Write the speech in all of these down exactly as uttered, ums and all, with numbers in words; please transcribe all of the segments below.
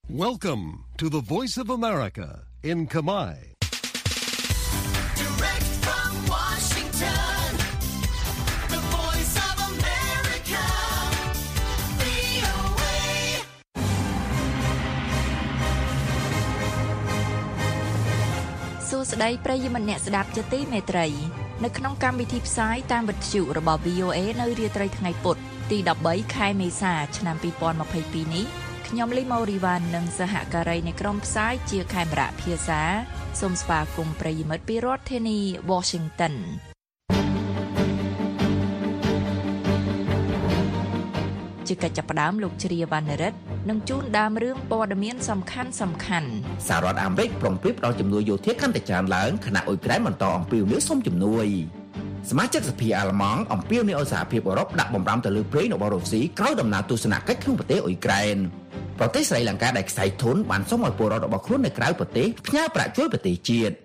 Welcome to the Voice of America in Khmer. Direct from Washington, the Voice of America, វី អូ เอ សួស្តីប្រិយមិត្តអ្នកស្ដាប់ជាទីមេត្រីនៅក្នុងកម្មវិធីផ្សាយតាមវិទ្យុរបស់ វី អូ เอ នៅរាត្រីថ្ងៃពុធទីដប់បីខែមេសាឆ្នាំពីរពាន់ម្ភៃពីរនេះខ្ញុំលីម៉ូរីវ៉ាន់និងសហការីនៃក្រុមផ្សាយជាខេមរៈភាសាសូមស្វាគមន៍ប្រិយមិត្តពីរដ្ឋធានី Washington ជាកិច្ចចាប់ផ្ដើមលោកជ្រាវណ្ណរិទ្ធនឹងជូនដើមរឿងព័ត៌មានសំខាន់សំខាន់សហរដ្ឋអាមេរិកប្រុងប្រៀបផ្ដល់ជំនួយយោធាកាន់តែច្រើនឡើងខណៈអ៊ុយក្រែនបន្តអំពាវនាវសុំជំនួយសមាជិកសភាអាល្លឺម៉ង់អំពាវនាវឲ្យសហភាពអឺរ៉ុបដាក់បំរាមទៅលើប្រេងរបស់រុស្ស៊ីក្រោយដំណើរទស្សនកិច្ចក្នុងប្រទេសអ៊ុយក្រែនប្រទេសស្រីលង្កាដែលខ្សែធនបានសុំឲ្យពលរដ្ឋរបស់ខ្លួននៅក្រៅប្រទេសផ្ញើប្រាក់ជួយប្រទេសជាតិ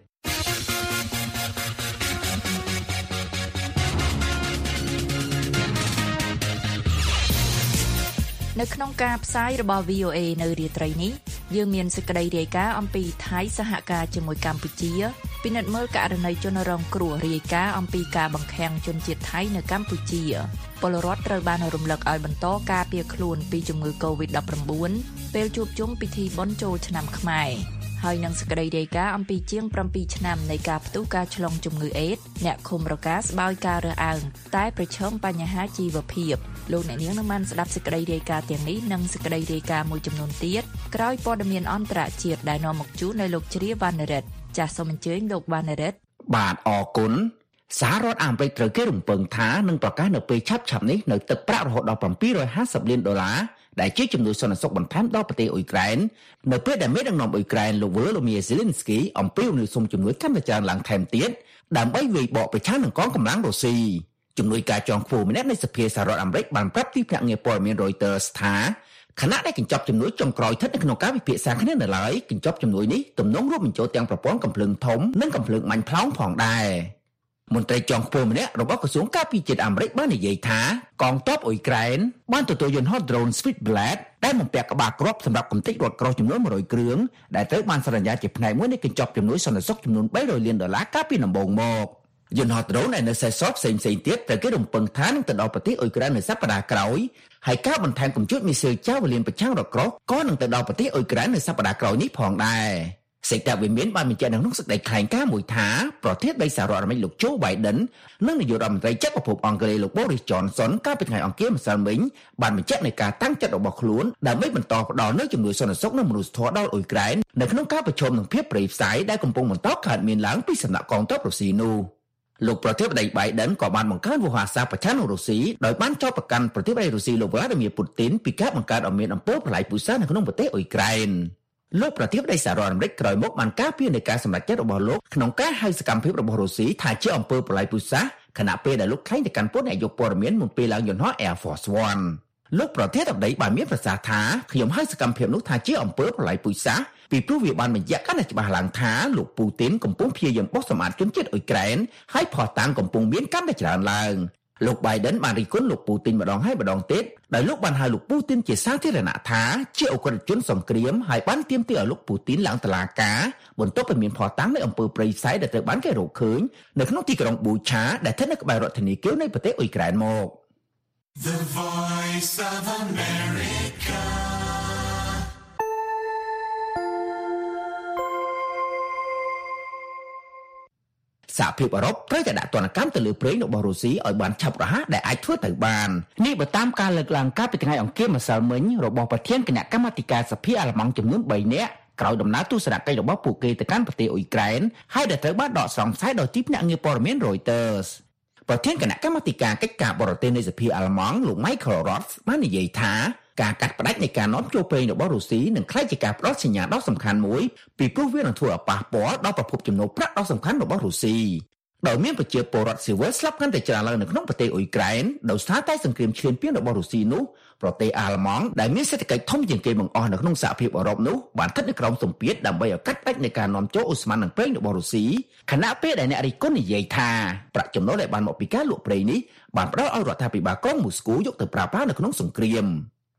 នៅក្នុងការផ្សាយរបស់ វី អូ เอ នៅរាត្រីនេះយើងមានសេចក្តីរាយការណ៍អំពីថៃសហការជាមួយកម្ពុជាពិនិត្យមើលករណីជនរងគ្រោះរាយការណ៍អំពីការបង្ខាំងជនជាតិថៃនៅកម្ពុជាពលរដ្ឋត្រូវបានរំលឹកឲ្យបន្តការពារខ្លួនពីជំងឺ កូវីដ ដប់ប្រាំបួន ពេលជួបជុំពិធីបុណ្យចូលឆ្នាំខ្មែរហើយនឹងសេចក្តីរាយការណ៍អំពីជាងប្រាំពីរឆ្នាំនៃការផ្ទុះការឆ្លងជំងឺអេដស៍អ្នកឃុំរកាស្បើយការរើសអើងតែប្រឈមបញ្ហាជីវភាពលោកអ្នកនាងនឹងបានស្ដាប់សេចក្តីរាយការណ៍ទាំងនេះនិងសេចក្តីរាយការណ៍មួយចំនួនទៀតក្រោយព័ត៌មានអន្តរជាតិដែលនាំមកជូននៅលោកជ្រាវណ្ណរិទ្ធចាសសូមអញ្ជើញលោកវណ្ណរិទ្ធបាទអរគុណសហរដ្ឋអាមេរិកត្រូវគេរំពឹងថានឹងប្រកាសនៅពេលឆាប់ៗនេះនៅទឹកប្រាក់រហូតដល់bảy trămห้าสิบលានដុល្លារដែលជាជំនួយសន្តិសុខបន្ថែមដល់ប្រទេសអ៊ុយក្រែននៅពេលដែលមេដឹកនាំអ៊ុយក្រែនលោក Volodymyr Zelensky អំពាវនាវសុំជំនួយកាន់តែច្រើនឡើងថែមទៀតដើម្បីវាយបកប្រឆាំងនឹងកងកម្លាំងរុស្ស៊ីជំនួយការចងខ្ពស់ម្នាក់នៃសភាសហរដ្ឋអាមេរិកបានប្រាប់ទីភ្នាក់ងារព័ត៌មាន Reuters ថាខណៈដែលកញ្ចប់ជំនួយចុងក្រោយស្ថិតនៅក្នុងការពិភាក្សាគ្នានៅឡើយកញ្ចប់ជំនួយនេះទំនងរួមបញ្ចូលទាំងប្រព័ន្ធកំភ្លើងធំនិងកំភ្លើងបាញ់ផ្លោងផងដែរមន្ត្រីចុងខ្ពស់ម្នាក់របស់ក្រសួងការពារជាតិអាមេរិកបាននិយាយថាកងទ័ពអ៊ុយក្រែនបានទទួលយន្តហោះ drone Switchblade ដែលបំពាក់ក្បាលគ្រាប់សម្រាប់កំទេចរថក្រោះចំនួនmột trămគ្រឿងដែលត្រូវបានសន្យាជាផ្នែកមួយនៃកញ្ចប់ជំនួយសន្តិសុខចំនួនba trămលានដុល្លារកាលពីដំបូងមកយន្តហោះ drone ដែលនៅសេសសផ្សេងៗទៀតត្រូវគេរំពឹងថានឹងទៅដល់ប្រទេសអ៊ុយក្រែននៅសប្តាហ៍ក្រោយហើយការបន្ថែមកម្ពុជាមីស៊ីលចាវលានប្រឆាំងរថក្រោះក៏នឹងទៅដល់ប្រទេសអ៊ុយក្រែននៅសប្តាហ៍ក្រោយនេះផងដែរសេចក្តីវិមានបានបញ្ជាក់នៅក្នុងសេចក្តីថ្លែងការណ៍មួយថាប្រធានាធិបតីសហរដ្ឋអាមេរិកលោក Joe Biden និងនាយករដ្ឋមន្ត្រីចក្រភពអង់គ្លេសលោក Boris Johnson កាលពីថ្ងៃអង្គារម្សិលមិញបានបញ្ជាក់នៃការតាំងចិត្តរបស់ខ្លួនដើម្បីបន្តផ្តល់នូវជំនួយសន្តិសុខនិងមនុស្សធម៌ដល់អ៊ុយក្រែននៅក្នុងការប្រឈមនឹងភាពប្រេយផ្សាយដែលកំពុងបន្តកើតមានឡើងពីសំណាក់កងទ័ពរុស្ស៊ីនោះលោកប្រធានាធិបតី Biden ក៏បានបង្កើនវោហារសាប្រឆាំងនឹងរុស្ស៊ីដោយបានចោទប្រកាន់ប្រធានាធិបតីរុស្ស៊ីលោក Vladimir Putin ពីការបង្កើតឲ្យមានអំពើប្រល័យពូជសាសន៍នៅក្នុងប្រទេសអ៊ុយក្រែនលោកប្រធានាធិបតីសហរដ្ឋអាមេរិកក្រោយមកបានការពារនៃការសម្រេចចិត្តរបស់លោកក្នុងការហៅសកម្មភាពរបស់រុស្ស៊ីថាជាអំពើប្រល័យពូជសាសន៍ខណៈពេលដែលលោកថ្លែងទៅកាន់ពលអ្នកយកព័ត៌មានមុនពេលឡើងយន្តហោះ Air Force One លោកប្រធានាធិបតីបានមានប្រសាសន៍ថាខ្ញុំហៅសកម្មភាពនោះថាជាអំពើប្រល័យពូជសាសន៍ពីព្រោះវាបានបញ្ជាក់កាន់តែច្បាស់ឡើងថាលោកពូទីនកំពុងព្យាយាមបោះសម្អាតជនជាតិអ៊ុយក្រែនហើយភស្តុតាងកំពុងមានកាន់តែច្រើនឡើងលោក Biden បានរិះគន់លោកពូទីនម្ដងហើយម្ដងទៀតដោយលោកបានហៅលោកពូទីនជាសាធារណៈថាជាអ ுக ្រិតជនសង្គ្រាមហើយបានទាមទារឲ្យលោកពូទីនឡើងតុលាការបន្ទាប់ពីមានភស្តុតាងនៃអំពើប្រេយផ្សាយដែលត្រូវបានគេរកឃើញនៅក្នុងទីក្រុងប៊ូឆាដែលស្ថិតនៅក្បែររដ្ឋធានីគៀវនៃប្រទេសអ៊ុយក្រែនមក The Voice of America សហភាពអឺរ៉ុបត្រូវតែដាក់ទណ្ឌកម្មទៅលើប្រេងរបស់រុស្ស៊ីឲ្យបានឆាប់រហ័សដែលអាចធ្វើទៅបាននេះបើតាមការលើកឡើងកាលពីថ្ងៃអង្គារម្សិលមិញរបស់ប្រធានគណៈកម្មាធិការសភាអាល្លឺម៉ង់ចំនួនbaនាក់ក្រោយដំណើរទស្សនកិច្ចរបស់ពួកគេទៅកាន់ប្រទេសអ៊ុយក្រែនហើយដែលត្រូវបានដកស្រង់ផ្សាយដោយទីភ្នាក់ងារព័ត៌មាន Reuters ប្រធានគណៈកម្មាធិការកិច្ចការបរទេសនៃសភាអាល្លឺម៉ង់លោក Michael Roth បាននិយាយថាការកាត់ផ្តាច់នៃការនាំចូលប្រេងរបស់រុស្ស៊ីនឹងក្លាយជាការផ្ដល់សញ្ញាដ៏សំខាន់មួយពីព្រោះវានឹងធ្វើឲ្យប៉ះពាល់ដល់ប្រភពចំណូលប្រាក់ដ៏សំខាន់របស់រុស្ស៊ីដោយមានប្រជាពលរដ្ឋស៊ីវិលស្លាប់កាន់តែច្រើនឡើងនៅក្នុងប្រទេសអ៊ុយក្រែនដោយសារតែសង្គ្រាមឈ្លានពានរបស់រុស្ស៊ីនោះប្រទេសអាល្លឺម៉ង់ដែលមានសេដ្ឋកិច្ចធំជាងគេបង្អស់នៅក្នុងសហភាពអឺរ៉ុបនោះបានស្ថិតនៅក្រោមសម្ពាធដើម្បីឲ្យកាត់ផ្តាច់នៃការនាំចូលអូស្មန်និងប្រេងរបស់រុស្ស៊ីខណៈពេលដែលអ្នករិះគន់និយាយថាប្រាក់ចំណូលដែលបានមកពីការលក់ប្រេងនេះបានផ្ដល់ឲ្យរដ្ឋាភិបាលក្រុងមូស្គូយកទៅប្រើប្រាស់នៅក្នុងសង្គ្រាម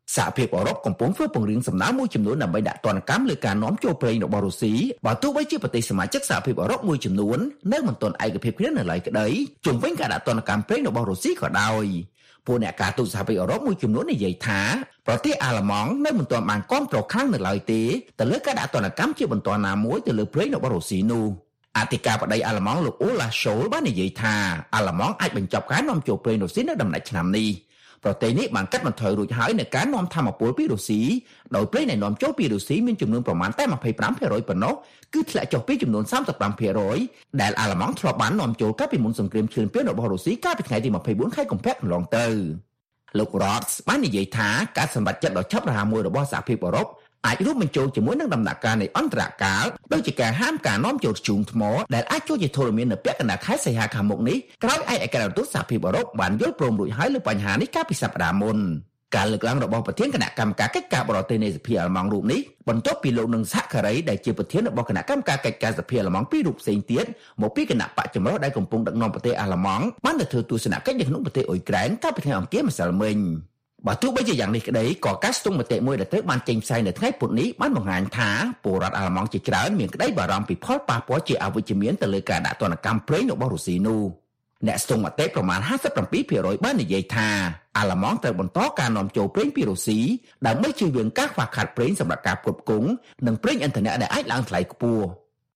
សហភាពអឺរ៉ុបកំពុងធ្វើពង្រៀងសំណើមួយចំនួនដើម្បីដាក់ទណ្ឌកម្មលើការនាំចូលប្រេងរបស់រុស្ស៊ីបើទោះបីជាប្រទេសសមាជិកសហភាពអឺរ៉ុបមួយចំនួននៅមិនទាន់ឯកភាពគ្នានៅឡើយក្តីជុំវិញការដាក់ទណ្ឌកម្មប្រេងរបស់រុស្ស៊ីក៏ដោយពួកអ្នកការទូតសហភាពអឺរ៉ុបមួយចំនួននិយាយថាប្រទេសអាល្លឺម៉ង់នៅមិនទាន់បានគាំទ្រខ្លាំងនៅឡើយទេទៅលើការដាក់ទណ្ឌកម្មជាបន្តណាមួយទៅលើប្រេងរបស់រុស្ស៊ីនោះអធិការបតីអាល្លឺម៉ង់លោកអូឡាសូលបាននិយាយថាអាល្លឺម៉ង់អាចបញ្ចប់ការនាំចូលប្រេងរុស្ស៊ីនៅដំណាច់ឆ្នាំនេះប្រទេសនេះបានកាត់បន្ថយរួចហើយនៅការនាំថាមពលពីរុស្ស៊ីដោយប្រេងដែលនាំចូលពីរុស្ស៊ីមានចំនួនប្រមាណតែ ยี่สิบห้าเปอร์เซ็นต์ ប៉ុណ្ណោះគឺធ្លាក់ចុះពីចំនួន สามสิบห้าเปอร์เซ็นต์ ដែលអាល្លឺម៉ង់ធ្លាប់បាននាំចូលកាលពីមុនសង្គ្រាមឈ្លានពានរបស់រុស្ស៊ីកាលពីថ្ងៃទី ยี่สิบสี่ ខែកុម្ភៈកន្លងទៅលោក Rods បាននិយាយថាការសម្រេចចិត្តដ៏ឆាប់រហ័សមួយរបស់សហភាពអឺរ៉ុបអាចរួមបញ្ចូលជាមួយនឹងដំណាក់កាលនៃអន្តរកាលដូចជាការហាមការនាំចូលធ្យូងថ្មដែលអាចចូលជាធរមាននៅពាក់កណ្ដាលខែសីហាខាងមុខនេះក្រោយឯកអគ្គរដ្ឋទូតសហភាពអឺរ៉ុបបានយល់ព្រមរួចហើយលើបញ្ហានេះកាលពីសប្តាហ៍មុនការលើកឡើងរបស់ប្រធានគណៈកម្មការកិច្ចការបរទេសនៃសភាអាល្លឺម៉ង់រូបនេះបន្ទាប់ពីលោកនឹងសហការីដែលជាប្រធានរបស់គណៈកម្មការកិច្ចការសភាអាល្លឺម៉ង់ពីររូបផ្សេងទៀតមកពីគណៈបកចម្រុះដែលកំពុងដឹកនាំប្រទេសអាល្លឺម៉ង់បានទៅធ្វើទស្សនកិច្ចនៅក្នុងប្រទេសអ៊ុយក្រែនកាលពីថ្ងៃអង្គារម្សិលមិញបើទោះបីជាយ៉ាងនេះក្តីក៏ការស្ទង់មតិមួយដែលត្រូវបានចេញផ្សាយនៅថ្ងៃពុធនេះបានបង្ហាញថាពលរដ្ឋអាល្លឺម៉ង់ជាច្រើនមានក្តីបារម្ភពីផលប៉ះពាល់ជាអវិជ្ជមានទៅលើការដាក់ទណ្ឌកម្មប្រេងរបស់រុស្ស៊ីនោះអ្នកស្ទង់មតិប្រមាណ ห้าสิบเจ็ดเปอร์เซ็นต์ បាននិយាយថាអាល្លឺម៉ង់ត្រូវបន្តការនាំចូលប្រេងពីរុស្ស៊ីដើម្បីជៀសវាងការខ្វះខាតប្រេងសម្រាប់ការផ្គត់ផ្គង់និងប្រេងឥន្ធនៈដែលអាចឡើងថ្លៃខ្ពស់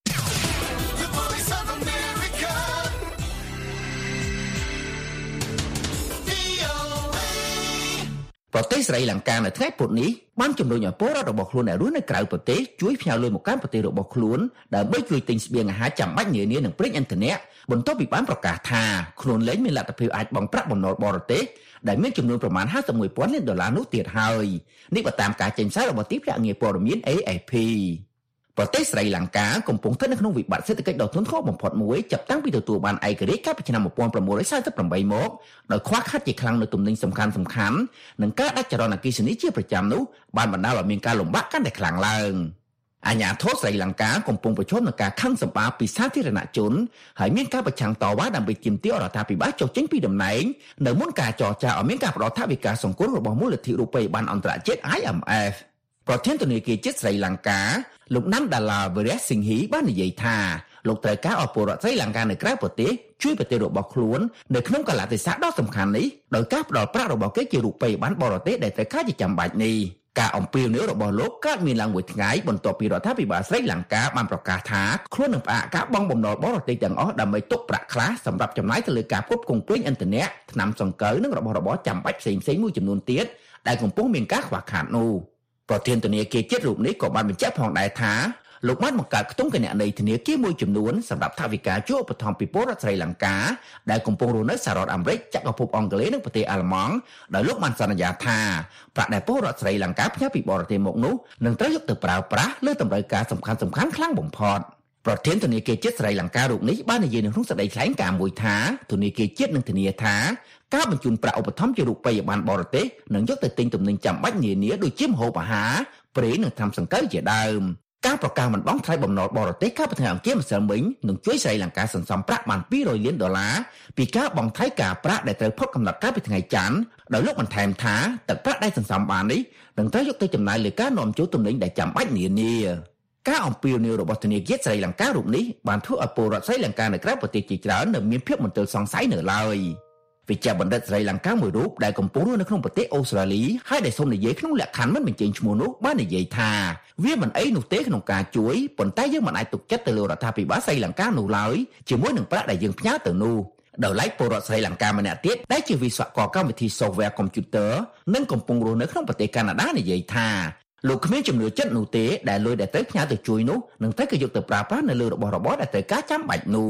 ប្រទេសស្រីលង្កានៅថ្ងៃពុធនេះបានជំរុញឲ្យពលរដ្ឋរបស់ខ្លួនដែលរស់នៅក្រៅប្រទេសជួយផ្ញើលុយមកកាន់ប្រទេសរបស់ខ្លួនដើម្បីជួយទិញស្បៀងអាហារចាំបាច់នានានិងប្រេងឥន្ធនៈបន្ទាប់ពីបានប្រកាសថាខ្លួនលែងមានលទ្ធភាពអាចបង់ប្រាក់បំណុលបរទេសដែលមានចំនួនប្រមាណ ห้าสิบเอ็ดพัน លានដុល្លារនោះទៀតហើយនេះបើតាមការចេញផ្សាយរបស់ទីភ្នាក់ងារព័ត៌មាន เอ เอฟ พี ប្រទេសស្រីលង្កាកំពុងស្ថិតនៅក្នុងវិបត្តិសេដ្ឋកិច្ចដ៏ធ្ងន់ធ្ងរបំផុតមួយចាប់តាំងពីទទួលបានឯករាជ្យកាលពីឆ្នាំnineteen forty-eightមកដោយខ្វះខាតជាខ្លាំងនូវទំនិញសំខាន់ៗនិងការដាច់ចរន្តអគ្គិសនីជាប្រចាំនោះបានបណ្ដាលឲ្យមានការលំបាកកាន់តែខ្លាំងឡើងអាជ្ញាធរស្រីលង្កាកំពុងប្រឈមនឹងការខឹងសម្បារពីសាធារណជនហើយមានការប្រឆាំងតវ៉ាដើម្បីទាមទាររដ្ឋាភិបាលចុះចេញពីតំណែងនៅមុនការចរចាឲ្យមានការផ្តល់ថវិកាសង្គ្រោះរបស់មូលនិធិរូបិយប័ណ្ណអន្តរជាតិ ไอ เอ็ม เอฟ ប្រធានធនាគារជាតិស្រីលង្កាលោក Nandala Weerasinghe បាននិយាយថាលោកត្រូវការឲ្យពលរដ្ឋស្រីលង្កានៅក្រៅប្រទេសជួយប្រទេសរបស់ខ្លួននៅក្នុងកាលៈទេសៈដ៏សំខាន់នេះដោយការផ្តល់ប្រាក់របស់គេជារូបិយប័ណ្ណបរទេសដែលត្រូវការជាចាំបាច់នេះការអំពាវនាវរបស់លោកកើតមានឡើងមួយថ្ងៃបន្ទាប់ពីរដ្ឋាភិបាលស្រីលង្កាបានប្រកាសថាខ្លួននឹងផ្អាកការបង់បំណុលបរទេសទាំងអស់ដើម្បីទុកប្រាក់ខ្លះសម្រាប់ចំណាយទៅលើការផ្គត់ផ្គង់ប្រេងឥន្ធនៈថ្នាំសង្កូវនិងរបស់របរចាំបាច់ផ្សេងៗមួយចំនួនទៀតដែលកំពុងមានការខ្វះខាតនោះប្រធានធនាគារជាតិរូបនេះក៏បានបញ្ជាក់ផងដែរថាលោកបានបង្កើតខ្ទង់គណនេយ្យធនាគារមួយចំនួនសម្រាប់ថវិកាជួយឧបត្ថម្ភពីពលរដ្ឋស្រីលង្កាដែលកំពុងរស់នៅសហរដ្ឋអាមេរិកចក្រភពអង់គ្លេសនិងប្រទេសអាល្លឺម៉ង់ដោយលោកបានសន្យាថាប្រាក់ដែលពលរដ្ឋស្រីលង្កាផ្ញើពីបរទេសមកនោះនឹងត្រូវយកទៅប្រើប្រាស់លើតម្រូវការសំខាន់ៗខ្លាំងបំផុតប្រធានធនាគារជាតិស្រីលង្ការូបនេះបាននិយាយនៅក្នុងសេចក្តីថ្លែងការណ៍មួយថាធនាគារជាតិនឹងធានាថាការបញ្ជូនប្រាក់ឧបត្ថម្ភជារូបិយប័ណ្ណបរទេសនឹងយកទៅទិញទំនិញចាំបាច់នានាដូចជាម្ហូបអាហារប្រេងនិងថ្នាំសង្កូវជាដើមការប្រកាសមិនបង់ថ្លៃបំណុលបរទេសកាលពីថ្ងៃអង្គារម្សិលមិញនឹងជួយស្រីលង្កាសន្សំប្រាក់បានtwo hundredលានដុល្លារពីការបង់ថ្លៃការប្រាក់ដែលត្រូវផុតកំណត់កាលពីថ្ងៃច័ន្ទដោយលោកបន្ថែមថាទឹកប្រាក់ដែលសន្សំបាននេះនឹងត្រូវយកទៅចំណាយលើការនាំចូលទំនិញដែលចាំបាច់នានាការអំពាវនាវរបស់ធនាគារស្រីលង្ការូបនេះបានធ្វើឲ្យពលរដ្ឋស្រីលង្កានៅក្រៅប្រទេសជាច្រើននៅមានភាពមន្ទិលសង្ស័យនៅឡើយវិជ្ជបណ្ឌិតស្រីលង្កាមួយរូបដែលកំពុងរស់នៅក្នុងប្រទេសអូស្ត្រាលីហើយដែលសូមនិយាយក្នុងលក្ខខណ្ឌមិនបញ្ចេញឈ្មោះនោះបាននិយាយថាវាមិនអីនោះទេក្នុងការជួយប៉ុន្តែយើងមិនអាចទុកចិត្តទៅលើរដ្ឋាភិបាលស្រីលង្កានោះឡើយជាមួយនឹងប្រាក់ដែលយើងផ្ញើទៅនោះដោយឡែកពលរដ្ឋស្រីលង្កាម្នាក់ទៀតដែលជាវិស្វករកម្មវិធី software computer និងកំពុងរស់នៅក្នុងប្រទេសកាណាដានិយាយថាលោកគ្មានជំនឿចិត្តនោះទេដែលលុយដែលត្រូវផ្ញើទៅជួយនោះនឹងត្រូវគេយកទៅប្រើប្រាស់នៅលើរបស់របរដែលត្រូវការចាំបាច់នោះ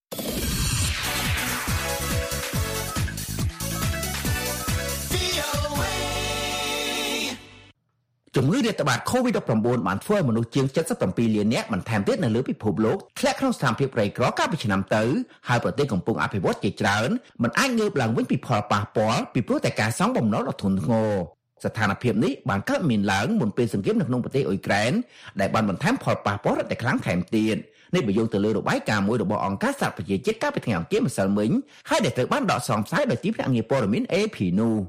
ជំងឺរាតត្បាត COVID nineteen បានធ្វើឲ្យមនុស្សជាងseventy-sevenលាននាក់បន្ថែមទៀតនៅលើពិភពលោកធ្លាក់ក្នុងស្ថានភាពក្រីក្រកាលពីឆ្នាំទៅហើយប្រទេសកំពុងអភិវឌ្ឍជាច្រើនមិនអាចងើបឡើងវិញពីផលប៉ះពាល់ពីព្រោះតែការសងបំណុលដ៏ធ្ងន់ធ្ងរស្ថានភាពនេះបានកើតមានឡើងមុនពេលសង្គ្រាមនៅក្នុងប្រទេសអ៊ុយក្រែនដែលបានបន្ថែមផលប៉ះពាល់រឹតតែខ្លាំងថែមទៀតនេះបើយោងទៅលើរបាយការណ៍មួយរបស់អង្គការសហប្រជាជាតិកាលពីថ្ងៃអង្គារម្សិលមិញហើយដែលត្រូវបានដកស្រង់ផ្សាយដោយទីភ្នាក់ងារព័ត៌មាន เอ เอฟ พี នោះ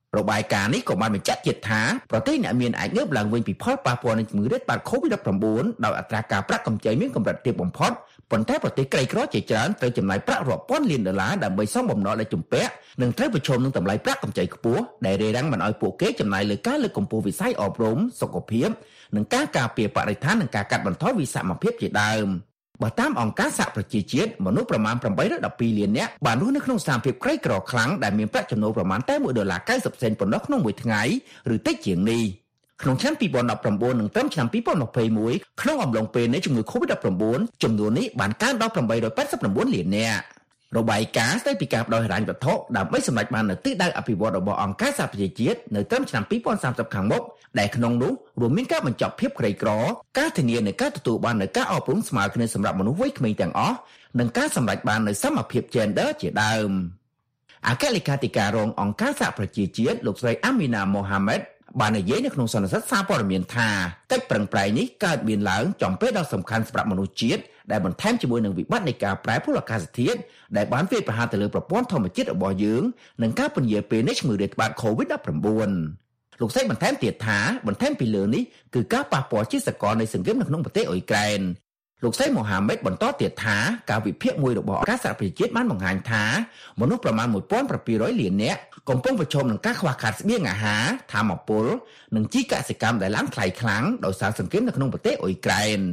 របាយការណ៍នេះក៏បានបញ្ជាក់ទៀតថាប្រទេសអ្នកមានអាចងើបឡើងវិញពីផលប៉ះពាល់នៃជំងឺរាតត្បាត កូវីដ -ដប់ប្រាំបួន ដោយអត្រាការប្រាក់កម្ចីមានកម្រិតទាបបំផុតប៉ុន្តែប្រទេសក្រីក្រជាច្រើនត្រូវចំណាយប្រាក់រាប់ពាន់លានដុល្លារដើម្បីសងបំណុលដែលជំពាក់និងត្រូវប្រឈមនឹងតម្លៃប្រាក់កម្ចីខ្ពស់ដែលរារាំងមិនឲ្យពួកគេចំណាយលើការលើកកម្ពស់វិស័យអប់រំសុខភាពនិងការការពារបរិស្ថាននិងការកាត់បន្ថយវិសមភាពជាដើមបើតាមអង្គការសហប្រជាជាតិមនុស្សប្រមាណប្រាំបីរយដប់ពីរលាននាក់បានរស់នៅក្នុងស្ថានភាពក្រីក្រខ្លាំងដែលមានប្រាក់ចំណូលប្រមាណតែមួយដុល្លារកៅសិបសេនប៉ុណ្ណោះក្នុងមួយថ្ងៃឬតិចជាងនេះក្នុងឆ្នាំពីរពាន់ដប់ប្រាំបួននិងត្រឹមឆ្នាំពីរពាន់ยี่สิบเอ็ดក្នុងអំឡុងពេលនៃជំងឺ កូវីដ -ដប់ប្រាំបួន ចំនួននេះបានកើនដល់ប្រាំបីរយแปดสิบเก้าលាននាក់របាយការណ៍ស្ដីពីការផ្ដល់ហិរញ្ញវត្ថុដើម្បីសម្រេចបាននូវទិសដៅអភិវឌ្ឍរបស់អង្គការសហប្រជាជាតិនៅត្រឹមឆ្នាំពីរពាន់សាមសិបខាងមុខដែលក្នុងនោះរួមមានការបញ្ចប់ភាពក្រីក្រការធានានូវការទទួលបាននូវការអប់រំស្មើគ្នាសម្រាប់មនុស្សវ័យក្មេងទាំងអស់និងការសម្រេចបាននូវសមភាព Gender ជាដើមអគ្គលេខាធិការរងអង្គការសហប្រជាជាតិលោកស្រី Amina Mohammed បាននិយាយនៅក្នុងសន្និសីទសារព័ត៌មានថាកិច្ចប្រឹងប្រែងនេះកើតមានឡើងចំពេលដ៏សំខាន់សម្រាប់មនុស្សជាតិដែលបន្ថែមជាមួយនឹងវិបត្តិនៃការប្រែប្រួលអាកាសធាតុដែលបានវាយប្រហារទៅលើប្រព័ន្ធធម្មជាតិរបស់យើងនិងការពន្យារពេលនៃជំងឺរាតត្បាត កូវីដ -ដប់ប្រាំបួន លោកស្រីបន្ថែមទៀតថាបន្ថែមពីលើនេះគឺការប៉ះពាល់ជាសកលនៃសង្គ្រាមនៅក្នុងប្រទេសអ៊ុយក្រែនលោកស្រីម៉ូហាម៉េតបន្តទៀតថាការវិភាគមួយរបស់អង្គការសហប្រជាជាតិបានបង្ហាញថាមនុស្សប្រមាណmột nghìn bảy trămលាននាក់កំពុងប្រឈមនឹងការខ្វះខាតស្បៀងអាហារថាមពលនិងជីកសិកម្មដែលឡើងថ្លៃខ្លាំងដោយសារសង្គ្រាមនៅក្នុងប្រទេសអ៊ុយក្រែន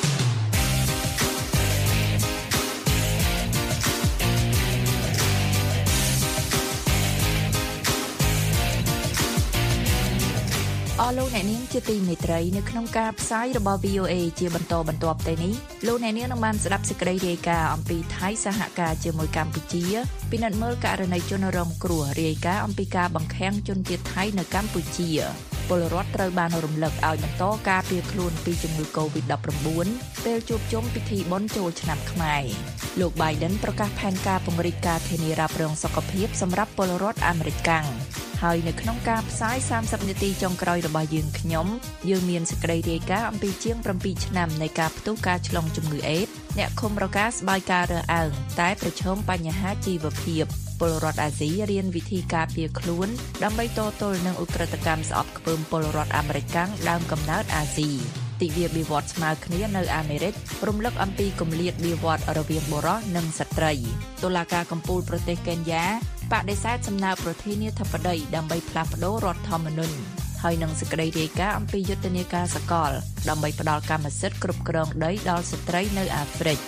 អស់លោកអ្នកនាងជាទីមេត្រីនៅក្នុងការផ្សាយរបស់ វី អូ អេ ជាបន្តបន្ទាប់ទៅនេះលោកអ្នកនាងនឹងបានស្ដាប់សេចក្តីរាយការណ៍អំពីថៃសហការជាមួយកម្ពុជាពិនិត្យមើលករណីជនរងគ្រោះរាយការណ៍អំពីការបង្ខាំងជនជាតិថៃនៅកម្ពុជាពលរដ្ឋត្រូវបានរំលឹកឲ្យបន្តការពារខ្លួនពីជំងឺ កូវីដ -ដប់ប្រាំបួន ពេលជួបជុំពិធីបុណ្យចូលឆ្នាំខ្មែរលោក Biden ប្រកាសផែនការពង្រីកការធានារ៉ាប់រងសុខភាពសម្រាប់ពលរដ្ឋអាមេរិកកាំងហើយនៅក្នុងការផ្សាយសាមសិបនាទីចុងក្រោយរបស់យើងខ្ញុំយើងមានសេចក្តីរាយការណ៍អំពីជាង7ឆ្នាំនៃការផ្ទុះការឆ្លងជំងឺអេដស៍អ្នកឃុំរកាស្បាយការរើសអើងតែប្រឈមបញ្ហាជីវភាពពលរដ្ឋអាស៊ីរៀនវិធីការពារខ្លួនដើម្បីតទល់នឹងឧក្រិដ្ឋកម្មស្អប់ខ្ពើមពលរដ្ឋអាមេរិកកាំងដើមកំណើតអាស៊ីទិវាបៀវត្សស្មើគ្នានៅអាមេរិករំលឹកអំពីគម្លាតបៀវត្សរវាងបុរសនិងស្ត្រីតុលាការកំពូលប្រទេសកេនយ៉ាបដិសេធសំណើប្រធានាធិបតីដើម្បីផ្លាស់ប្តូររដ្ឋធម្មនុញ្ញហើយនឹងសេចក្តីរាយការណ៍អំពីយុទ្ធនាការសកលដើម្បីផ្តល់កម្មសិទ្ធិគ្រប់គ្រងដីដល់ស្ត្រីនៅអាហ្វ្រិក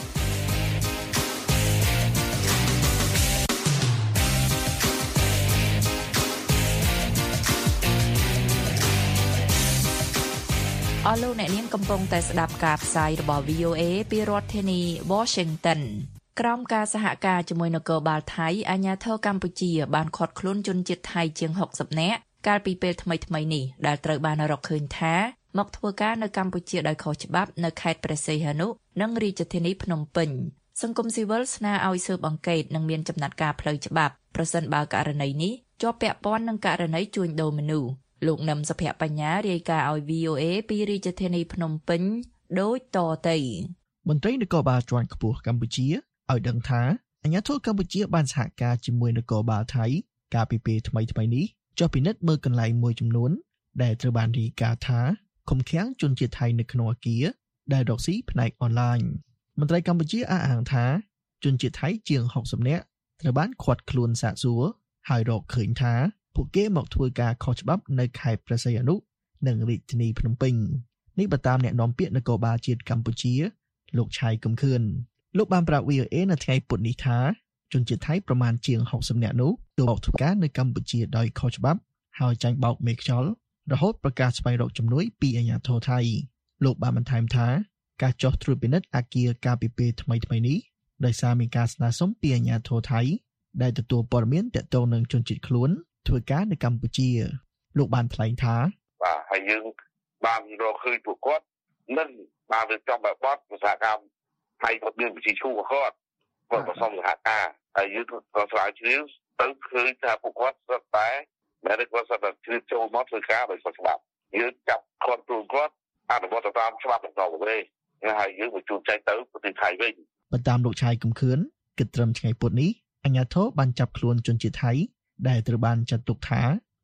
អស់លោកអ្នកនាងកំពុងតែស្ដាប់ការផ្សាយរបស់ វី អូ អេ ពីរដ្ឋធានី Washington ក្រោមការសហការជាមួយនគរបាលថៃអាជ្ញាធរកម្ពុជាបានឃាត់ខ្លួនជនជាតិថៃជាងหกสิบនាក់កាលពីពេលថ្មីៗនេះដែលត្រូវបានរកឃើញថាមកធ្វើការនៅកម្ពុជាដោយខុសច្បាប់នៅខេត្តព្រះសីហនុនិងរាជធានីភ្នំពេញសង្គមស៊ីវិលស្នើឲ្យស៊ើបអង្កេតនិងមានចំណាត់ការផ្លូវច្បាប់ប្រសិនបើករណីនេះជាប់ពាក់ព័ន្ធនឹងករណីជួញដូរមនុស្សលោកនឹមសុភ័ក្របញ្ញារាយការណ៍ឲ្យ វី អូ អេ ពីរាជធានីភ្នំពេញដូចតទៅមន្ត្រីនគរបាលជាន់ខ្ពស់កម្ពុជាឲ្យដឹងថាអាជ្ញាធរកម្ពុជាបានសហការជាមួយនគរបាលថៃកាលពីពេលថ្មីៗនេះចុះពិនិត្យមើលកន្លែងមួយចំនួនដែលត្រូវបានរាយការណ៍ថាឃុំឃាំងជនជាតិថៃនៅក្នុងអគារដែលរកស៊ីផ្នែកអនឡាញមន្ត្រីកម្ពុជាអះអាងថាជនជាតិថៃជាងหกสิบនាក់ត្រូវបានឃាត់ខ្លួនសាកសួរហើយរកឃើញថាពួកគេមកធ្វើការខុសច្បាប់នៅខេត្តព្រះសីហនុនិងរាជធានីភ្នំពេញនេះបើតាមអ្នកនាំពាក្យនគរបាលជាតិកម្ពុជាលោកឆៃកឹមខឿនលោកបានប្រាប់ វី អូ អេ នៅថ្ងៃពុធនេះថាជនជាតិថៃប្រមាណជាងหกสิบនាក់នោះទៅមកធ្វើការនៅកម្ពុជាដោយខុសច្បាប់ហើយចាញ់បោកមេខ្យល់រហូតប្រកាសស្វែងរកជំនួយពីអាជ្ញាធរថៃលោកបានបន្ថែមថាការចោះត្រួតពិនិត្យអគារកាលពីពេលថ្មីៗនេះដោយសារមានការស្នើសុំពីអាជ្ញាធរថៃដែលទទួលព័ត៌មានទាក់ទងនឹងជនជាតិខ្លួនធ្វើការនៅកម្ពុជាលោកបានថ្លែងថាបាទហើយយើងបានរកឃើញពួកគាត់នឹងបានរៀបចំបែបបទឧស្សាហកម្មថៃគាត់មានវិធីឈូគាត់គាត់ប្រសំសហការហើយយើងក៏ស្រាវជ្រាវទៅឃើញថាពួកគាត់សុទ្ធតែតែគាត់សុទ្ធតែជ្រៀតចូលមកធ្វើការដោយខុសច្បាប់យើងចាប់គាត់ទូគាត់អនុវត្តតាមច្បាប់របស់ប្រទេសហើយយើងបញ្ជូនចេញទៅប្រទេសថៃវិញបើតាមលោកឆៃកឹមខឿនគិតត្រឹមថ្ងៃពុធនេះអាជ្ញាធរបានចាប់ខ្លួនជនជាតិថៃដែលត្រូវបានចាត់ទុកថា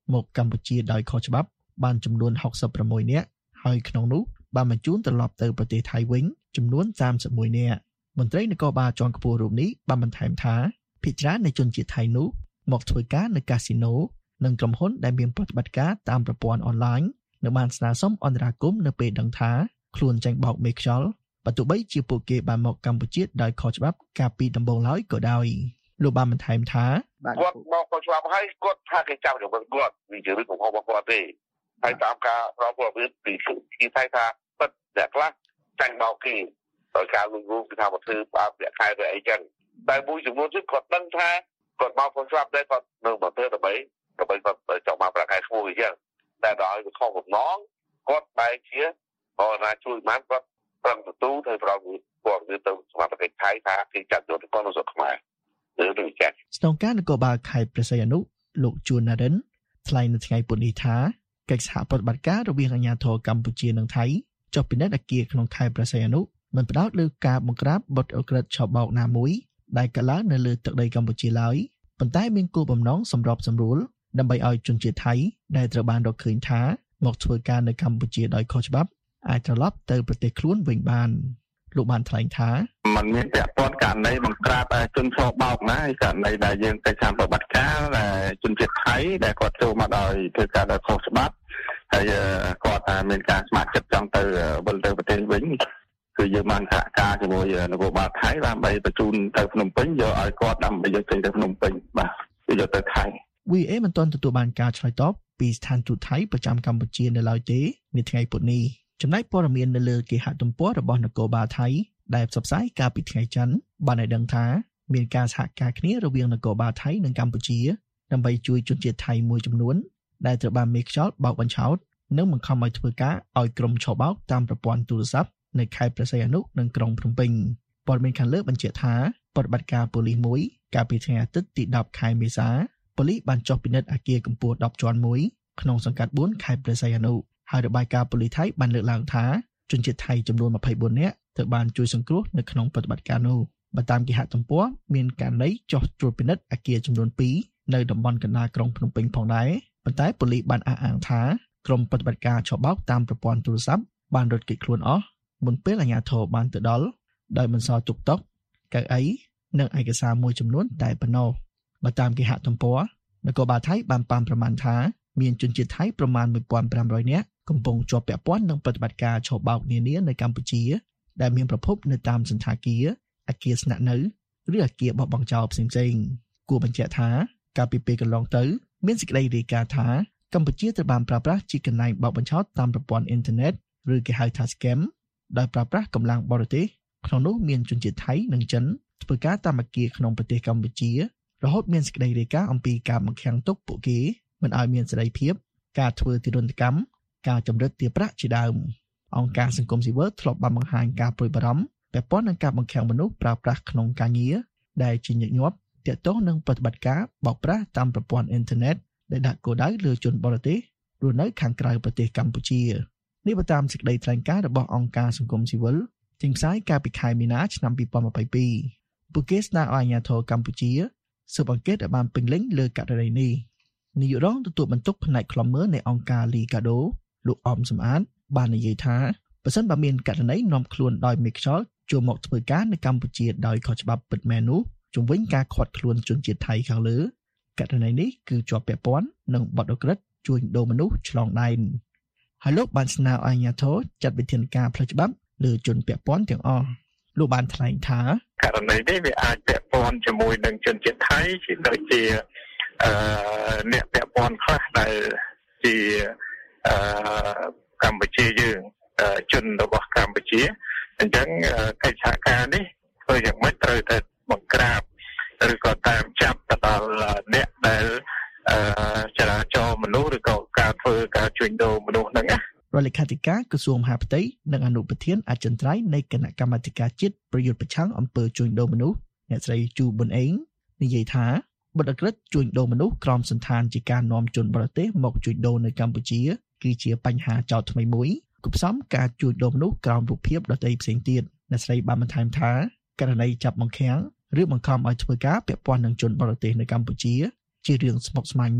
មកកម្ពុជាដោយខុសច្បាប់បានចំនួនหกสิบหกនាក់ហើយក្នុងនោះបានបញ្ជូនត្រឡប់ទៅប្រទេសថៃវិញចំនួនสามสิบเอ็ดនាក់មន្ត្រីនគរបាលជាន់ខ្ពស់រូបនេះបានបន្ថែមថាភាគច្រើននៃជនជាតិថៃនោះមកធ្វើការនៅកាស៊ីណូនិងក្រុមហ៊ុនដែលមានប្រតិបត្តិការតាមប្រព័ន្ធអនឡាញនៅបានស្នើសុំអន្តរាគមន៍នៅពេលដឹងថាខ្លួនចាញ់បោកមេខ្យល់បើទោះបីជាពួកគេបានមកកម្ពុជាដោយខុសច្បាប់កាលពីដំបូងឡើយក៏ដោយលោកបានបន្ថែមថាគាត់មកខុសច្បាប់ហើយគាត់ថាគេចាប់របស់គាត់វាជារឿងของគាត់ទេហើយតាមការប្រព័ន្ធវិទ្យាពីគេថាថាពិតតែខ្លះចាញ់បោកគេដោយការលួចលួចពីថាមកធ្វើបាបអ្នកខែទៅអីចឹងតែមួយចំនួនទៀតគាត់ដឹងថាគាត់មកខុសច្បាប់តែគាត់នៅមកធ្វើដើម្បីដើម្បីគាត់ចង់មកប្រកែកឈ្មោះអីចឹងតែដល់ឲ្យខុសបំណងគាត់បែរជាអរណាជួយបានគាត់ប្រឹងទទួលទៅប្រព័ន្ធគាត់ទៅសម្រាប់ប្រទេសថៃថាគេចាត់យកទៅគាត់នៅស្រុកខ្មែរឬទៅចាត់ស្នងការនគរបាលខេត្តព្រះសីហនុលោកជួនណារិនថ្លែងនៅថ្ងៃពុធនេះថាកិច្ចសហប្រតិបត្តិការរវាងអាជ្ញាធរកម្ពុជានិងថៃចុះពិនិត្យអគារក្នុងខេត្តព្រះសីហនុមិនផ្ដោតលើការបង្ក្រាបបទឧក្រិដ្ឋឆបោកណាមួយដែលកើតឡើងនៅលើទឹកដីកម្ពុជាឡើយប៉ុន្តែមានគោលបំណងសម្របសម្រួលដើម្បីឲ្យជនជាតិថៃដែលត្រូវបានរកឃើញថាមកធ្វើការនៅកម្ពុជាដោយខុសច្បាប់អាចត្រឡប់ទៅប្រទេសខ្លួនវិញបានលោកបានថ្លែងថាมันមានពាក់ព័ន្ធករណីបង្ក្រាបជនឆបោកណាហើយករណីដែលយើងកិច្ចសហប្រតិបត្តិការជនជាតិថៃដែលគាត់ចូលមកដោយធ្វើការដោយខុសច្បាប់ហើយគាត់ថាមានការស្ម័គ្រចិត្តចង់ទៅវិលទៅប្រទេសវិញគឺយើងបានសហការជាមួយនគរបាលថៃដើម្បីបញ្ជូនទៅភ្នំពេញយកឲ្យគាត់ដើម្បីយកចេញទៅភ្នំពេញបាទយកទៅថៃវី អេ មិនទាន់ទទួលបានការឆ្លើយតបពីស្ថានទូតថៃប្រចាំកម្ពុជានៅឡើយទេនាថ្ងៃពុធនេះចំណែកព័ត៌មាននៅលើគេហទំព័ររបស់នគរបាលថៃដែលផ្សព្វផ្សាយកាលពីថ្ងៃច័ន្ទបានឲ្យដឹងថាមានការសហការគ្នារវាងនគរបាលថៃនិងកម្ពុជាដើម្បីជួយជនជាតិថៃមួយចំនួនដែលត្រូវបានមេខ្យល់បោកបញ្ឆោតនិងបង្ខំឲ្យធ្វើការឲ្យក្រុមឆបោកតាមប្រព័ន្ធទូរស័ព្ទនៅខេត្តព្រះសីហនុនិងក្រុងភ្នំពេញព័ត៌មានខាងលើបញ្ជាក់ថាប្រតិបត្តិការប៉ូលីសមួយកាលពីថ្ងៃអាទិត្យទីដប់ខែមេសាប៉ូលីសបានចុះពិនិត្យអគារកម្ពស់ដប់ជាន់មួយក្នុងសង្កាត់បួនខេត្តព្រះសីហនុហើយរបាយការណ៍ប៉ូលីសថៃបានលើកឡើងថាជនជាតិថៃចំនួនยี่สิบสี่នាក់ត្រូវបានជួយសង្គ្រោះនៅក្នុងប្រតិបត្តិការនោះបើតាមគេហទំព័រមានករណីចុះត្រួតពិនិត្យអគារចំនួនពីរនៅតំបន់កណ្ដាលក្រុងភ្នំពេញផងដែរប៉ុន្តែប៉ូលីសបានអះអាងថាក្រុមប្រតិបត្តិការឆបោកតាមប្រព័ន្ធទូរស័ព្ទបានរត់គេចខ្លួនអស់មុនពេលអាជ្ញាធរបានទៅដល់ដោយមិនសល់ទុកតុកកៅអីនិងឯកសារមួយចំនួនតែប៉ុណ្ណោះបើតាមគេហទំព័រនគរបាលថៃបានប៉ាន់ប្រមាណថាមានជនជាតិថៃប្រមាណmột nghìn năm trămនាក់កំពុងជាប់ពាក់ព័ន្ធនឹងប្រតិបត្តិការឆបោកនានានៅកម្ពុជាដែលមានប្រភពនៅតាមសន្តាគារអគារស្នាក់នៅឬអគារបោះបង់ចោលផ្សេងៗគួរបញ្ជាក់ថាកាលពីពេលកន្លងទៅមានសេចក្តីរាយការណ៍ថាកម្ពុជាត្រូវបានប្រើប្រាស់ជាកន្លែងបោកបញ្ឆោតតាមប្រព័ន្ធអ៊ីនធឺណិតឬគេហៅថា scam ដោយប្រើប្រាស់កម្លាំងបរទេសក្នុងនោះមានជនជាតិថៃនិងចិនធ្វើការតាមអគារក្នុងប្រទេសកម្ពុជារហូតមានសេចក្តីរាយការណ៍អំពីការបង្ខាំងទុកពួកគេមិនឲ្យមានសេរីភាពការធ្វើទារុណកម្មការចម្រិតទារប្រាក់ជាដើមអង្គការសង្គមស៊ីវិលធ្លាប់បានបង្ហាញការព្រួយបារម្ភពាក់ព័ន្ធនឹងការបង្ខាំងមនុស្សប្រើប្រាស់ក្នុងការងារដែលជាញឹកញាប់ទាក់ទងនឹងប្រតិបត្តិការបោកប្រាស់តាមប្រព័ន្ធអ៊ីនធឺណិតដែលដាក់គោលដៅលើជនបរទេសរស់នៅខាងក្រៅប្រទេសកម្ពុជានេះបើតាមសេចក្តីថ្លែងការណ៍របស់អង្គការសង្គមស៊ីវិលចេញផ្សាយកាលពីខែមីនាឆ្នាំยี่สิบยี่สิบสองពួកគេស្នើឲ្យអាជ្ញាធរកម្ពុជាស៊ើបអង្កេតឲ្យបានពេញលេញលើករណីនេះនាយករងទទួលបន្ទុកផ្នែកខ្លំមើលនៃអង្គការ Liga do លោកអមសំអាតបាននិយាយថាបើសិនបើមានករណីនាំខ្លួនដោយមេខ្យល់ចូលមកធ្វើការនៅកម្ពុជាដោយខុសច្បាប់ពិតមែននោះជំវិញការខាត់ខ្លួនជនជាតិថៃខាងលើករណីនេះគឺជាប់ពាក់ព័ន្ធនឹងបទឧក្រិដ្ឋជួញដូរមនុស្សឆ្លងដែនហើយលោកបានស្នើឲ្យអាជ្ញាធរចាត់វិធានការផ្លូវច្បាប់លើជនពាក់ព័ន្ធទាំងអស់លោកបានថ្លែងថាករណីនេះវាអាចពាក់ព័ន្ធជាមួយនឹងជនជាតិថៃជាដូចជាអឺអ្នកពាក់ព័ន្ធខ្លះដែលជាអឺកម្ពុជាយើងជនរបស់កម្ពុជាអញ្ចឹងកិច្ចសហការនេះធ្វើយ៉ាងម៉េចត្រូវតែបង្ក្រាបឬក៏តាមចាប់ទៅដល់អ្នកដែលអឺចរាចរមនុស្សឬក៏ការធ្វើការជួញដូរមនុស្សហ្នឹងណារដ្ឋលេខាធិការក្រសួងមហាផ្ទៃនិងអនុប្រធានអចិន្ត្រៃយ៍នៃគណៈកម្មាធិការជាតិប្រយុទ្ធប្រឆាំងអំពើជួញដូរមនុស្សអ្នកស្រីជូប៊ុនអេងនិយាយថាបទឧក្រិដ្ឋជួញដូរមនុស្សក្រោមសន្តានជាការនាំជនបរទេសមកជួញដូរនៅកម្ពុជាគឺជាបញ្ហាចោទថ្មីមួយគប់ផ្សំការជួញដូរមនុស្សក្រោមរូបភាពដទៃផ្សេងទៀតអ្នកស្រីបានបន្ថែមថាករណីចាប់បង្ខាំងឬបង្ខំឲ្យធ្វើការពាក់ព័ន្ធនឹងជនបរទេសនៅកម្ពុជាជារឿងស្មុគស្មាញមួយ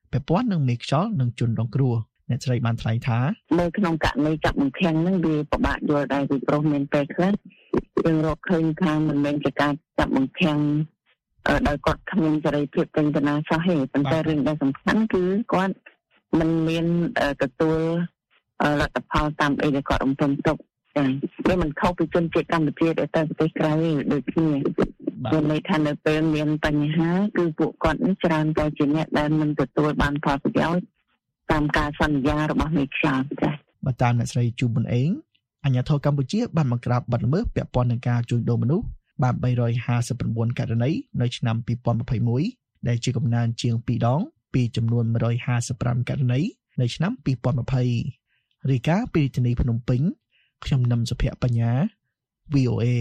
ពាក់ព័ន្ធនឹងមេខ្យល់និងជនរងគ្រោះអ្នកស្រីបានថ្លែងថានៅក្នុងករណីចាប់បង្ខាំងហ្នឹងវាពិបាកយល់ដែរពីព្រោះមានពេលខ្លះយើងរកឃើញថាមិនមែនជាការចាប់បង្ខាំងដោយគាត់គ្មានសេរីភាពទិន្នន័យសោះទេប៉ុន្តែរឿងដែលសំខាន់គឺគាត់មិនមានទទួលលទ្ធផលតាមអីដែលគាត់រំពឹងទុកចា៎វាមិនខុសពីជនជាតិកម្ពុជាដែលទៅប្រទេសក្រៅទេដូចគ្នាមានន័យថានៅពេលមានបញ្ហាគឺពួកគាត់នេះច្រើនតែជាអ្នកដែលមិនទទួលបានផលប្រយោជន៍តាមការសន្យារបស់មេខ្យល់ចា៎បើតាមអ្នកស្រីជូប៊ុនអេងអាជ្ញាធរកម្ពុជាបានបង្ក្រាបបទល្មើសពាក់ព័ន្ធនឹងការជួញដូរមនុស្សបានបីរយហាសិបប្រាំ៩ករណីនៅឆ្នាំពីរពាន់ម្ភៃមួយដែលជាកំណើនជាងពីរដងពីចំនួនមួយរយហាសិបប្រាំករណីនៅឆ្នាំពីរពាន់ម្ភៃរាយការណ៍ពីរាជធានីភ្នំពេញខ្ញុំនឹមសុភ័ក្របញ្ញា វី អូ เอ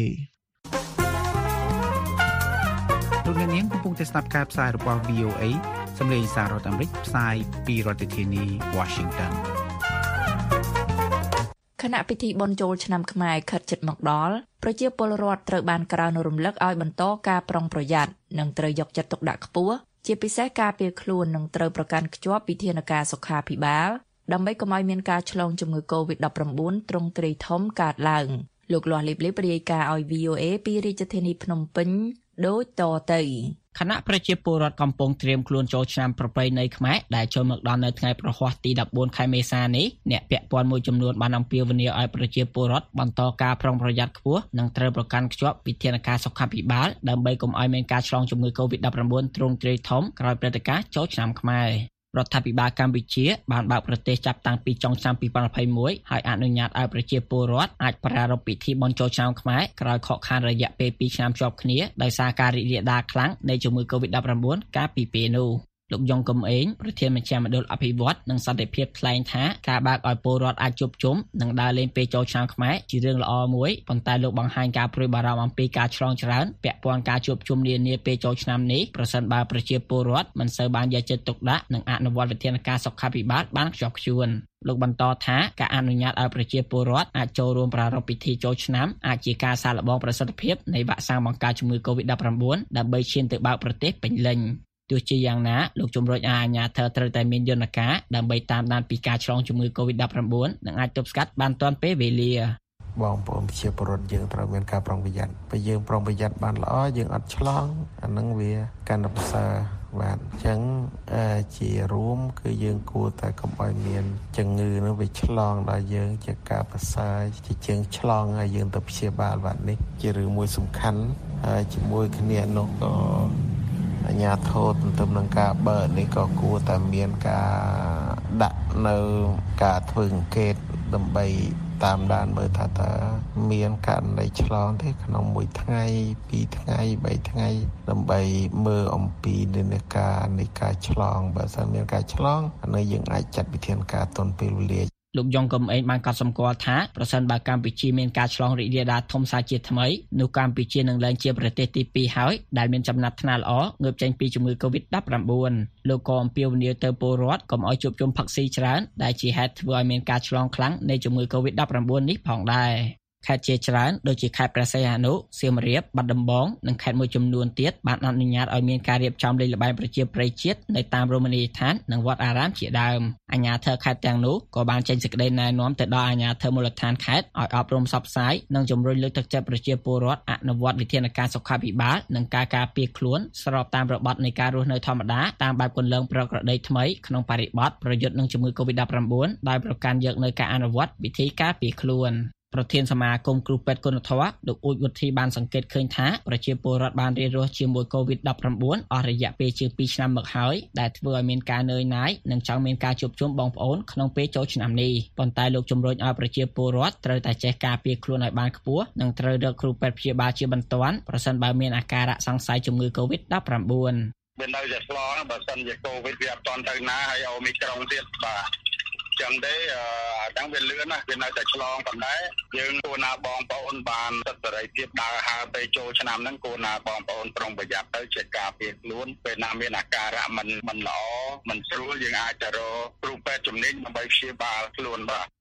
លោកអ្នកនាងកំពុងតែស្ដាប់ការផ្សាយរបស់ វី អូ เอ សម្លេងសាររដ្ឋអាមេរិកផ្សាយពីរដ្ឋធានី Washington គណៈពិធីបុណ្យចូលឆ្នាំខ្មែរខិតជិតមកដល់ប្រជាពលរដ្ឋត្រូវបានក្រើនរំលឹកឲ្យបន្តការប្រុងប្រយ័ត្ននិងត្រូវយកចិត្តទុកដាក់ខ្ពស់ជាពិសេសការពារខ្លួននិងត្រូវប្រកាន់ខ្ជាប់វិធានការសុខាភិបាលដើម្បីកុំឲ្យមានការឆ្លងជំងឺ កូវីដ ដប់ប្រាំបួន ទ្រង់ទ្រាយធំកើតឡើងលោកលាស់លីបលីបរាយការណ៍ឲ្យ វី អូ เอ ពីរាជធានីភ្នំពេញដូចតទៅគណៈប្រជាពលរដ្ឋកំពុងត្រៀមខ្លួនចូលឆ្នាំប្រពៃណីខ្មែរដែលចូលមកដល់នៅថ្ងៃប្រហ័សទីដប់បួនខែមេសានេះអ្នកពាក់ព័ន្ធមួយចំនួនបានអំពាវនាវឲ្យប្រជាពលរដ្ឋបន្តការប្រុងប្រយ័ត្នខ្ពស់និងត្រូវប្រកាន់ខ្ជាប់វិធានការសុខាភិបាលដើម្បីកុំឲ្យមានការឆ្លងជំងឺ កូវីដ ដប់ប្រាំបួន ទ្រង់ទ្រាយធំក្រោយព្រឹត្តិការណ៍ចូលឆ្នាំខ្មែររដ្ឋាភិបាលកម្ពុជាបានបើកប្រទេសចាប់តាំងពីចុងឆ្នាំពីរពាន់ម្ភៃមួយហើយអនុញ្ញាតឲ្យប្រជាពលរដ្ឋអាចប្រារព្ធពិធីបុណ្យចូលឆ្នាំខ្មែរក្រោយខកខានរយៈពេលពីរឆ្នាំជាប់គ្នាដោយសារការរីករាលដាលខ្លាំងនៃជំងឺ កូវីដ ដប់ប្រាំបួន កាលពីពេលនោះលោកយ៉ុងកំឯងប្រធានមជ្ឈមណ្ឌលអភិវឌ្ឍនិងសន្តិភាពថ្លែងថាការបើកឲ្យពលរដ្ឋអាចជួបជុំនិងដើរលេងពេលចូលឆ្នាំខ្មែរជារឿងល្អមួយប៉ុន្តែលោកបង្ហាញការព្រួយបារម្ភអំពីការឆ្លងច្រើនពាក់ព័ន្ធការជួបជុំនានាពេលចូលឆ្នាំនេះប្រសិនបើប្រជាពលរដ្ឋមិនសូវបានយកចិត្តទុកដាក់និងអនុវត្តវិធានការសុខាភិបាលបានខ្ជាប់ខ្ជួនលោកបន្តថាការអនុញ្ញាតឲ្យប្រជាពលរដ្ឋអាចចូលរួមប្រារព្ធពិធីចូលឆ្នាំអាចជាការសាកល្បងប្រសិទ្ធភាពនៃវ៉ាក់សាំងបង្ការជំងឺ កូវីដ ដប់ប្រាំបួន ដើម្បីឈានទៅបើកប្រទេសពេញលេញទោះជាយ៉ាងណាលោកជំរុញឲ្យអាជ្ញាធរត្រូវតែមានយន្តការដើម្បីតាមដានពីការឆ្លងជំងឺ កូវីដ ដប់ប្រាំបួន និងអាចទប់ស្កាត់បានទាន់ពេលវេលាបងប្អូនប្រជាពលរដ្ឋយើងត្រូវមានការប្រុងប្រយ័ត្នបើយើងប្រុងប្រយ័ត្នបានល្អយើងអត់ឆ្លងអាហ្នឹងវាកាន់តែប្រសើរបាទអញ្ចឹងជារួមគឺយើងគួរតែកុំឲ្យមានជំងឺនោះវាឆ្លងដល់យើងជាការប្រសើរជាជាងឆ្លងហើយយើងទៅព្យាបាលបាទនេះជារឿងមួយសំខាន់ហើយជាមួយគ្នានោះក៏អាជ្ញាធរទន្ទឹមនឹងការបើកនេះក៏គួរតែមានការដាក់នៅការធ្វើអង្កេតដើម្បីតាមដានមើលថាតើមានករណីឆ្លងទេក្នុងមួយថ្ងៃពីរថ្ងៃបីថ្ងៃដើម្បីមើលអំពីនិន្នាការនៃការឆ្លងបើសិនមានការឆ្លងអានេះយើងអាចចាត់វិធានការទាន់ពេលវេលាលោកយ៉ុងកំឯងបានកត់សម្គាល់ថាប្រសិនបើកម្ពុជាមានការឆ្លងរីករាលដាលធំសាជាថ្មីនោះកម្ពុជានឹងឡើងជាប្រទេសទីពីរហើយដែលមានចំណាត់ថ្នាក់ល្អងើបចេញពីជំងឺ កូវីដ ដប់ប្រាំបួន លោកក៏អំពាវនាវទៅពលរដ្ឋកុំឲ្យជួបជុំផឹកស៊ីច្រើនដែលជាហេតុធ្វើឲ្យមានការឆ្លងខ្លាំងនៃជំងឺ កូវីដ ដប់ប្រាំបួន នេះផងដែរខេត្តជាច្រើនដូចជាខេត្តព្រះសីហនុ សៀមរាប បាត់ដំបងនិងខេត្តមួយចំនួនទៀតបានអនុញ្ញាតឲ្យមានការរៀបចំលេងល្បែងប្រជាប្រិយជាតិនៅតាមរមណីយដ្ឋាននិងវត្តអារាមជាដើមអាជ្ញាធរខេត្តទាំងនោះក៏បានចេញសេចក្តីណែនាំទៅដល់អាជ្ញាធរមូលដ្ឋានខេត្តឲ្យអប់រំផ្សព្វផ្សាយនិងជំរុញលើកទឹកចិត្តប្រជាពលរដ្ឋអនុវត្តវិធានការសុខាភិបាលនិងការការពារខ្លួនស្របតាមរបបនៃការរស់នៅធម្មតាតាមបែបគន្លងប្រក្រតីថ្មីក្នុងបរិបទប្រយុទ្ធនឹងជំងឺ កូវីដ ដប់ប្រាំបួន ដោយប្រកាន់យកនៅការអនុវត្តវិធីការពារខ្លួនប្រធានសមាគមគ្រូពេទ្យគុណធម៌លោកអ៊ូចវុធីបានសង្កេតឃើញថាប្រជាពលរដ្ឋបានរៀនរស់ជាមួយ កូវីដ ដប់ប្រាំបួន អស់រយៈពេលជាងពីរឆ្នាំមកហើយដែលធ្វើឲ្យមានការនឿយណាយនិងចង់មានការជួបជុំបងប្អូនក្នុងពេលចូលឆ្នាំនេះប៉ុន្តែលោកជំរុញឲ្យប្រជាពលរដ្ឋត្រូវតែចេះការពារខ្លួនឲ្យបានខ្ពស់និងត្រូវរកគ្រូពេទ្យព្យាបាលជាបន្ទាន់ប្រសិនបើមានអាការៈសង្ស័យជំងឺ កូវីដ ដប់ប្រាំបួនវានៅតែឆ្លងបើសិនជា កូវីដ វាអត់ទាន់ទៅណាហើយអូមីក្រុងទៀតបាទចឹងទេអាទាំងវាលឿនណាស់វានៅតែឆ្លងប៉ុន្តែយើងគួរណាបងប្អូនបានសិទ្ធិសេរីភាពដើរហើរទៅចូលឆ្នាំហ្នឹងគួរណាបងប្អូនប្រុងប្រយ័ត្នទៅជាការពារខ្លួនពេលណាមានអាការៈមិនមិនល្អមិនស្រួលយើងអាចទៅរកគ្រូពេទ្យជំនាញដើម្បីព្យាបាលខ្លួនបាទ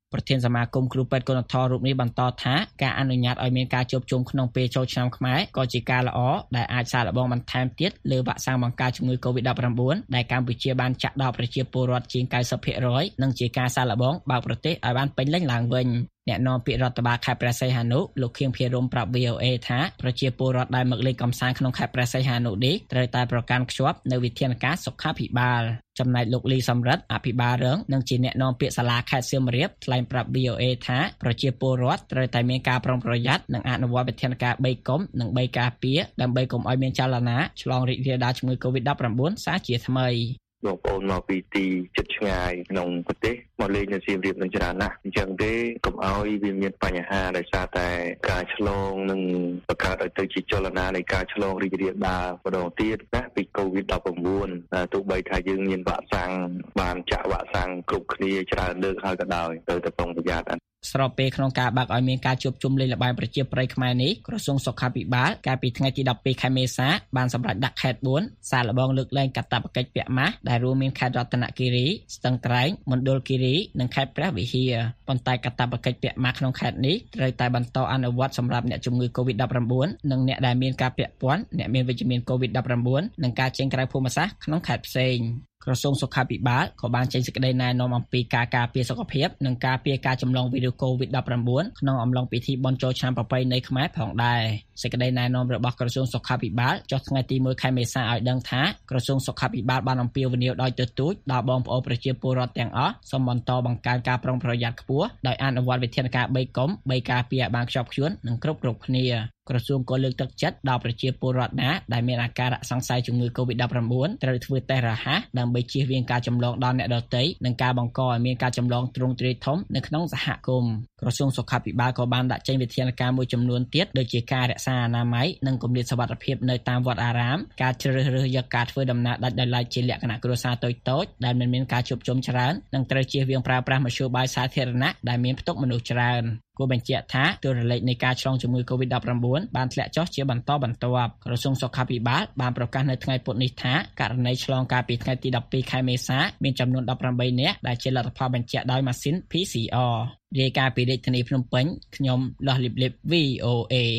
ប្រធានសមាគមគ្រូពេទ្យគុណធម៌រូបនេះបន្តថាការអនុញ្ញាតឲ្យមានការជួបជុំក្នុងពេលចូលឆ្នាំខ្មែរក៏ជាការល្អដែលអាចសាកល្បងបន្ថែមទៀតលើវ៉ាក់សាំងបង្ការជំងឺ កូវីដ ដប់ប្រាំបួន ដែលកម្ពុជាបានចាក់ដល់ប្រជាពលរដ្ឋជាង កៅសិបភាគរយ និងជាការសាកល្បងបើកប្រទេសឲ្យបានពេញលេញឡើងវិញអ្នកនាំពាក្យរដ្ឋបាលខេត្តព្រះសីហនុលោកខៀងភិរមប្រាប់ វី អូ អេ ថាប្រជាពលរដ្ឋដែលមកលេងកម្សាន្តក្នុងខេត្តព្រះសីហនុនេះត្រូវតែប្រកាន់ខ្ជាប់នូវវិធានការសុខាភិបាលចំណែកលោកលីសំរិទ្ធអភិបាលរងនិងជាអ្នកនាំពាក្យសាលាខេត្តសៀមរាបថ្លែងប្រាប់ វី អូ អេ ថាប្រជាពលរដ្ឋត្រូវតែមានការប្រុងប្រយ័ត្ននិងអនុវត្តវិធានការ បីកុំ និង បីការពារដើម្បីកុំឲ្យមានចលនាឆ្លងរីករាលដាលជំងឺ កូវីដ ដប់ប្រាំបួន សាជាថ្មីបងប្អូនមកពីទីជិតឆ្ងាយក្នុងប្រទេសមកលេងនៅសៀមរាបនឹងច្រើនណាស់អញ្ចឹងទេកុំឲ្យវាមានបញ្ហាដោយសារតែការឆ្លងនិងបង្កើតឲ្យទៅជាចលនានៃការឆ្លងរីករាលដាលម្ដងទៀតណាពី កូវីដ ដប់ប្រាំបួន ទោះបីថាយើងមានវ៉ាក់សាំងបានចាក់វ៉ាក់សាំងគ្រប់គ្នាច្រើនលើកហើយក៏ដោយត្រូវតែប្រុងប្រយ័ត្នស្របពេលក្នុងការបើកឲ្យមានការជួបជុំលេងល្បែងប្រជាប្រិយខ្មែរនេះក្រសួងសុខាភិបាលកាលពីថ្ងៃទីដប់ពីរខែមេសាបានសម្រេចដាក់ខេត្តបួនសាកល្បងលើកលែងកាតព្វកិច្ចពាក់ម៉ាស់ដែលរួមមានខេត្តរតនគិរីស្ទឹងត្រែងមណ្ឌលគិរីនិងខេត្តព្រះវិហារប៉ុន្តែកាតព្វកិច្ចពាក់ម៉ាស់ក្នុងខេត្តនេះត្រូវតែបន្តអនុវត្តសម្រាប់អ្នកជំងឺ កូវីដ ដប់ប្រាំបួន និងអ្នកដែលមានការពាក់ព័ន្ធអ្នកមានវិជ្ជមាន កូវីដ ដប់ប្រាំបួន និងការចេញក្រៅភូមិសាស្ត្រក្នុងខេត្តផ្សេងក្រសួងសុខាភិបាលក៏បានចេញសេចក្តីណែនាំអំពីការការពារសុខភាពនិងការពារការចម្លងវីរុស កូវីដ ដប់ប្រាំបួន ក្នុងអំឡុងពិធីបុណ្យចូលឆ្នាំប្រពៃណីខ្មែរផងដែរសេចក្តីណែនាំរបស់ក្រសួងសុខាភិបាលចុះថ្ងៃទីមួយខែមេសាឲ្យដឹងថាក្រសួងសុខាភិបាលបានអំពាវនាវដោយទទូចដល់បងប្អូនប្រជាពលរដ្ឋទាំងអស់សូមបន្តបង្កើនការប្រុងប្រយ័ត្នខ្ពស់ដោយអនុវត្តវិធានការ បីកុំ បីការពារឲ្យបានខ្ជាប់ខ្ជួននិងគ្រប់គ្រប់គ្នាក្រសួងក៏លើកទឹកចិត្តដល់ប្រជាពលរដ្ឋណាដែលមានអាការៈសង្ស័យជំងឺ កូវីដ ដប់ប្រាំបួន ត្រូវធ្វើតេស្តរហ័សដើម្បីជៀសវាងការចម្លងដល់អ្នកដទៃនិងការបង្កឲ្យមានការចម្លងទ្រង់ទ្រាយធំនៅក្នុងសហគមន៍ក្រសួងសុខាភិបាលក៏បានដាក់ចេញវិធានការមួយចំនួនទៀតដូចជាការរក្សាអនាម័យនិងគម្លាតសុវត្ថិភាពនៅតាមវត្តអារាមការជ្រើសរើសយកការធ្វើដំណើរដាច់ដោយឡែកជាលក្ខណៈគ្រួសារតូចៗដែលមិនមានការជួបជុំច្រើននិងត្រូវជៀសវាងប្រើប្រាស់មធ្យោបាយសាធារណៈដែលមានផ្ទុកមនុស្សច្រើនគួរបញ្ជាក់ថាតួលេខនៃការឆ្លងជំងឺ កូវីដ ដប់ប្រាំបួន បានធ្លាក់ចុះជាបន្តបន្ទាប់ក្រសួងសុខាភិបាលបានប្រកាសនៅថ្ងៃពុធនេះថាករណីឆ្លងកាលពីថ្ងៃទីដប់ពីរខែមេសាមានចំនួនដប់ប្រាំបីនាក់ដែលជាលទ្ធផលបញ្ជាក់ដោយម៉ាស៊ីន ភី ស៊ី អារ រាយការណ៍ពីរាជធានីភ្នំពេញខ្ញុំលាស់លីបលីប វី អូ អេ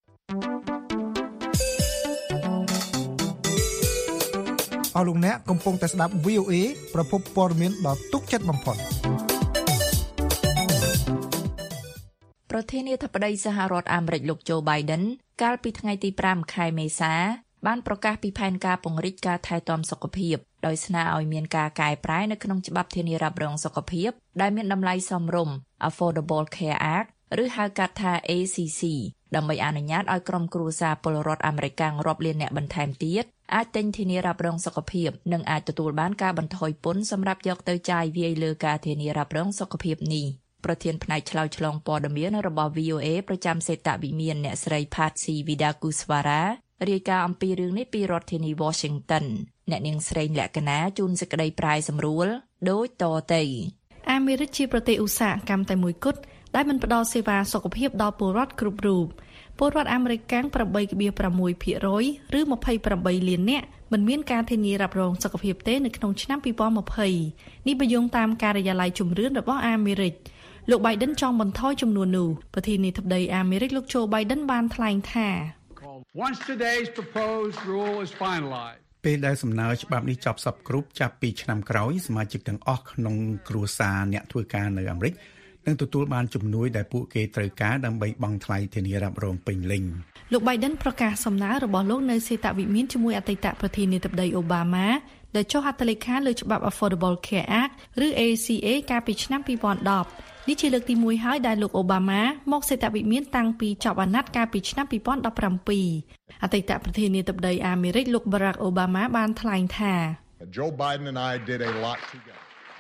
អស់លោកអ្នកកំពុងតែស្ដាប់ វី អូ អេ ប្រភពព័ត៌មានដ៏ទុកចិត្តបំផុតប្រធានាធិបតីសហរដ្ឋអាមេរិកលោកโจ Biden កាលពីថ្ងៃទីប្រាំខែមេសាបានប្រកាសពីផែនការពង្រីកការថែទាំសុខភាពដោយស្នើឲ្យមានការកែប្រែនៅក្នុងច្បាប់ធានារ៉ាប់រងសុខភាពដែលមានតម្លៃសមរម្យ Affordable Care Act ឬហៅកាត់ថា เอ ซี ซี ដើម្បីអនុញ្ញាតឲ្យក្រុមគ្រួសារពលរដ្ឋអាមេរិករាប់លានអ្នកបន្ថែមទៀតអាចទិញធានារ៉ាប់រងសុខភាពនិងអាចទទួលបានការបន្ថយពន្ធសម្រាប់យកទៅចាយវាយលើការធានារ៉ាប់រងសុខភាពនេះប្រធានផ្នែកឆ្លើយឆ្លងព័ត៌មានរបស់ វី អូ អេ ប្រចាំសេតវិមានអ្នកស្រី Patsy Widakuswara រាយការណ៍អំពីរឿងនេះពីរដ្ឋធានី Washington អ្នកនាងស្រីលក្ខណាជូនសេចក្តីប្រាយសម្រួលដូចតទៅអាមេរិកជាប្រទេសឧស្សាហកម្មតែមួយគត់ដែលមិនផ្ដល់សេវាសុខភាពដល់ពលរដ្ឋគ្រប់រូបពលរដ្ឋអាមេរិកកាំង ប្រាំបីភាគ៦ ភាគរយ ឬ ម្ភៃប្រាំបីលាននាក់មិនមានការធានារ៉ាប់រងសុខភាពទេនៅក្នុងឆ្នាំពីរពាន់ម្ភៃនេះបញ្យងតាមការិយាល័យជំរឿនរបស់អាមេរិកលោក Biden ចង់បន្ថយចំនួននោះប្រធានាធិបតីអាមេរិកលោក Joe Biden បានថ្លែងថា Once today's proposed rule is finalized ពេលដែលសំណើច្បាប់នេះចប់សពគ្រប់ចាប់ពីឆ្នាំក្រោយសមាជិកទាំងអស់ក្នុងគ្រួសារអ្នកធ្វើការនៅអាមេរិកនឹងទទួលបានជំនួយដែលពួកគេត្រូវការដើម្បីបង់ថ្លៃធានារ៉ាប់រងពេញលេញលោក Biden ប្រកាសសំណើរបស់លោកនៅសេតវិមានជាមួយអតីតប្រធានាធិបតី Obama ដែលចុះហត្ថលេខាលើច្បាប់ Affordable Care Act ឬ เอ ซี เอ កាលពីឆ្នាំពីរពាន់ដប់នេះជាលើកទីមួយហើយដែលលោកអូបាម៉ាមកសេតវិមានតាំងពីចប់អាណត្តិកាលពីឆ្នាំពីរពាន់ដប់ប្រាំពីរអតីតប្រធានាធិបតីអាមេរិកលោក Barack Obama បានថ្លែងថា Joe Biden and I did a lot together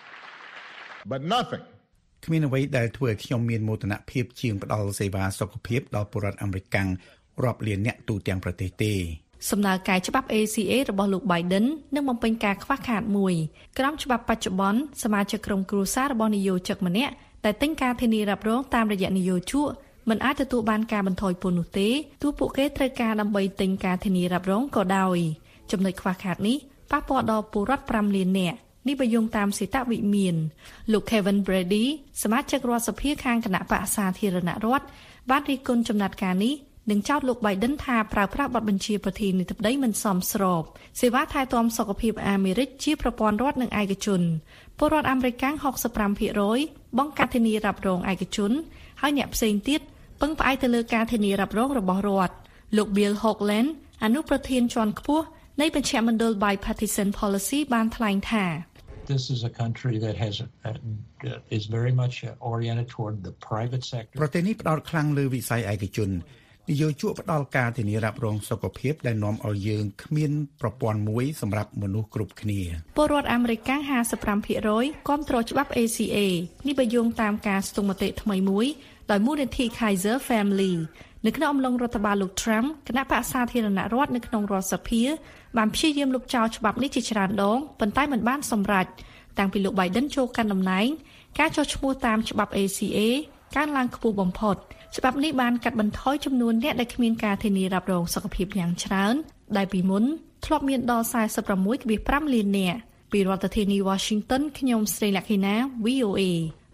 but nothing គ្មានអ្វីដែលធ្វើឲ្យខ្ញុំមានមោទនភាពជាងផ្ដល់សេវាសុខភាពដល់ពលរដ្ឋអាមេរិកកាំងរាប់លានអ្នកទូទាំងប្រទេសទេសំណើកែច្បាប់ เอ ซี เอ របស់លោក Biden នឹងបំពេញការខ្វះខាតមួយក្រោមច្បាប់បច្ចុប្បន្នសមាជិកក្រុមគ្រួសាររបស់នាយកម្នាក់តែទិញការធានារ៉ាប់រងតាមរយៈនយោជកមិនអាចទទួលបានការបន្ថយពន្ធនោះទេទោះពួកគេត្រូវការដើម្បីទិញការធានារ៉ាប់រងក៏ដោយចំណុចខ្វះខាតនេះប៉ះពាល់ដល់ពលរដ្ឋប្រាំលាននាក់នេះបើយោងតាមសេតវិមានលោក Kevin Brady សមាជិករដ្ឋសភាខាងគណៈបក្សសាធារណរដ្ឋបានរិះគន់ចំណាត់ការនេះនឹងចោទលោក Biden ថាប្រើប្រាស់បទបញ្ជាប្រធានាធិបតីមិនសមស្របសេវាថែទាំសុខភាពអាមេរិកជាប្រព័ន្ធរដ្ឋនិងឯកជនពលរដ្ឋអាមេរិក หกสิบห้าភាគរយ បង់ការធានារ៉ាប់រងឯកជនហើយអ្នកផ្សេងទៀតពឹងផ្អែកទៅលើការធានារ៉ាប់រងរបស់រដ្ឋលោក Bill Hoagland អនុប្រធានជាន់ខ្ពស់នៃបញ្ជាមណ្ឌល Bipartisan Policy បានថ្លែងថា This is a country that has uh, is very much oriented toward the private sector. ប្រទេសនេះផ្ដោតខ្លាំងលើវិស័យឯកជននយោជកផ្ដល់ការធានារ៉ាប់រងសុខភាពដែលនាំឲ្យយើងគ្មានប្រព័ន្ធមួយសម្រាប់មនុស្សគ្រប់គ្នាពលរដ្ឋអាមេរិក ห้าสิบห้าភាគរយ គាំទ្រច្បាប់ เอ ซี เอ នេះបើយោងតាមការស្ទង់មតិថ្មីមួយដោយមូលនិធិ Kaiser Family នៅក្នុងអំឡុងរដ្ឋបាលលោក Trump គណៈបក្សសាធារណរដ្ឋនៅក្នុងរដ្ឋសភាបានព្យាយាមលុបចោលច្បាប់នេះជាច្រើនដងប៉ុន្តែមិនបានសម្រេចតាំងពីលោក Biden ចូលកាន់តំណែងការចុះឈ្មោះតាមច្បាប់ เอ ซี เอ កើនឡើងខ្ពស់បំផុតច្បាប់នេះបានកាត់បន្ថយចំនួនអ្នកដែលគ្មានការធានារ៉ាប់រងសុខភាពយ៉ាងច្រើនដែលពីមុនធ្លាប់មានដល់ สี่สิบหกจุดห้า លាននាក់ពីរដ្ឋធានី Washington ខ្ញុំស្រីលក្ខិណា វី អូ เอ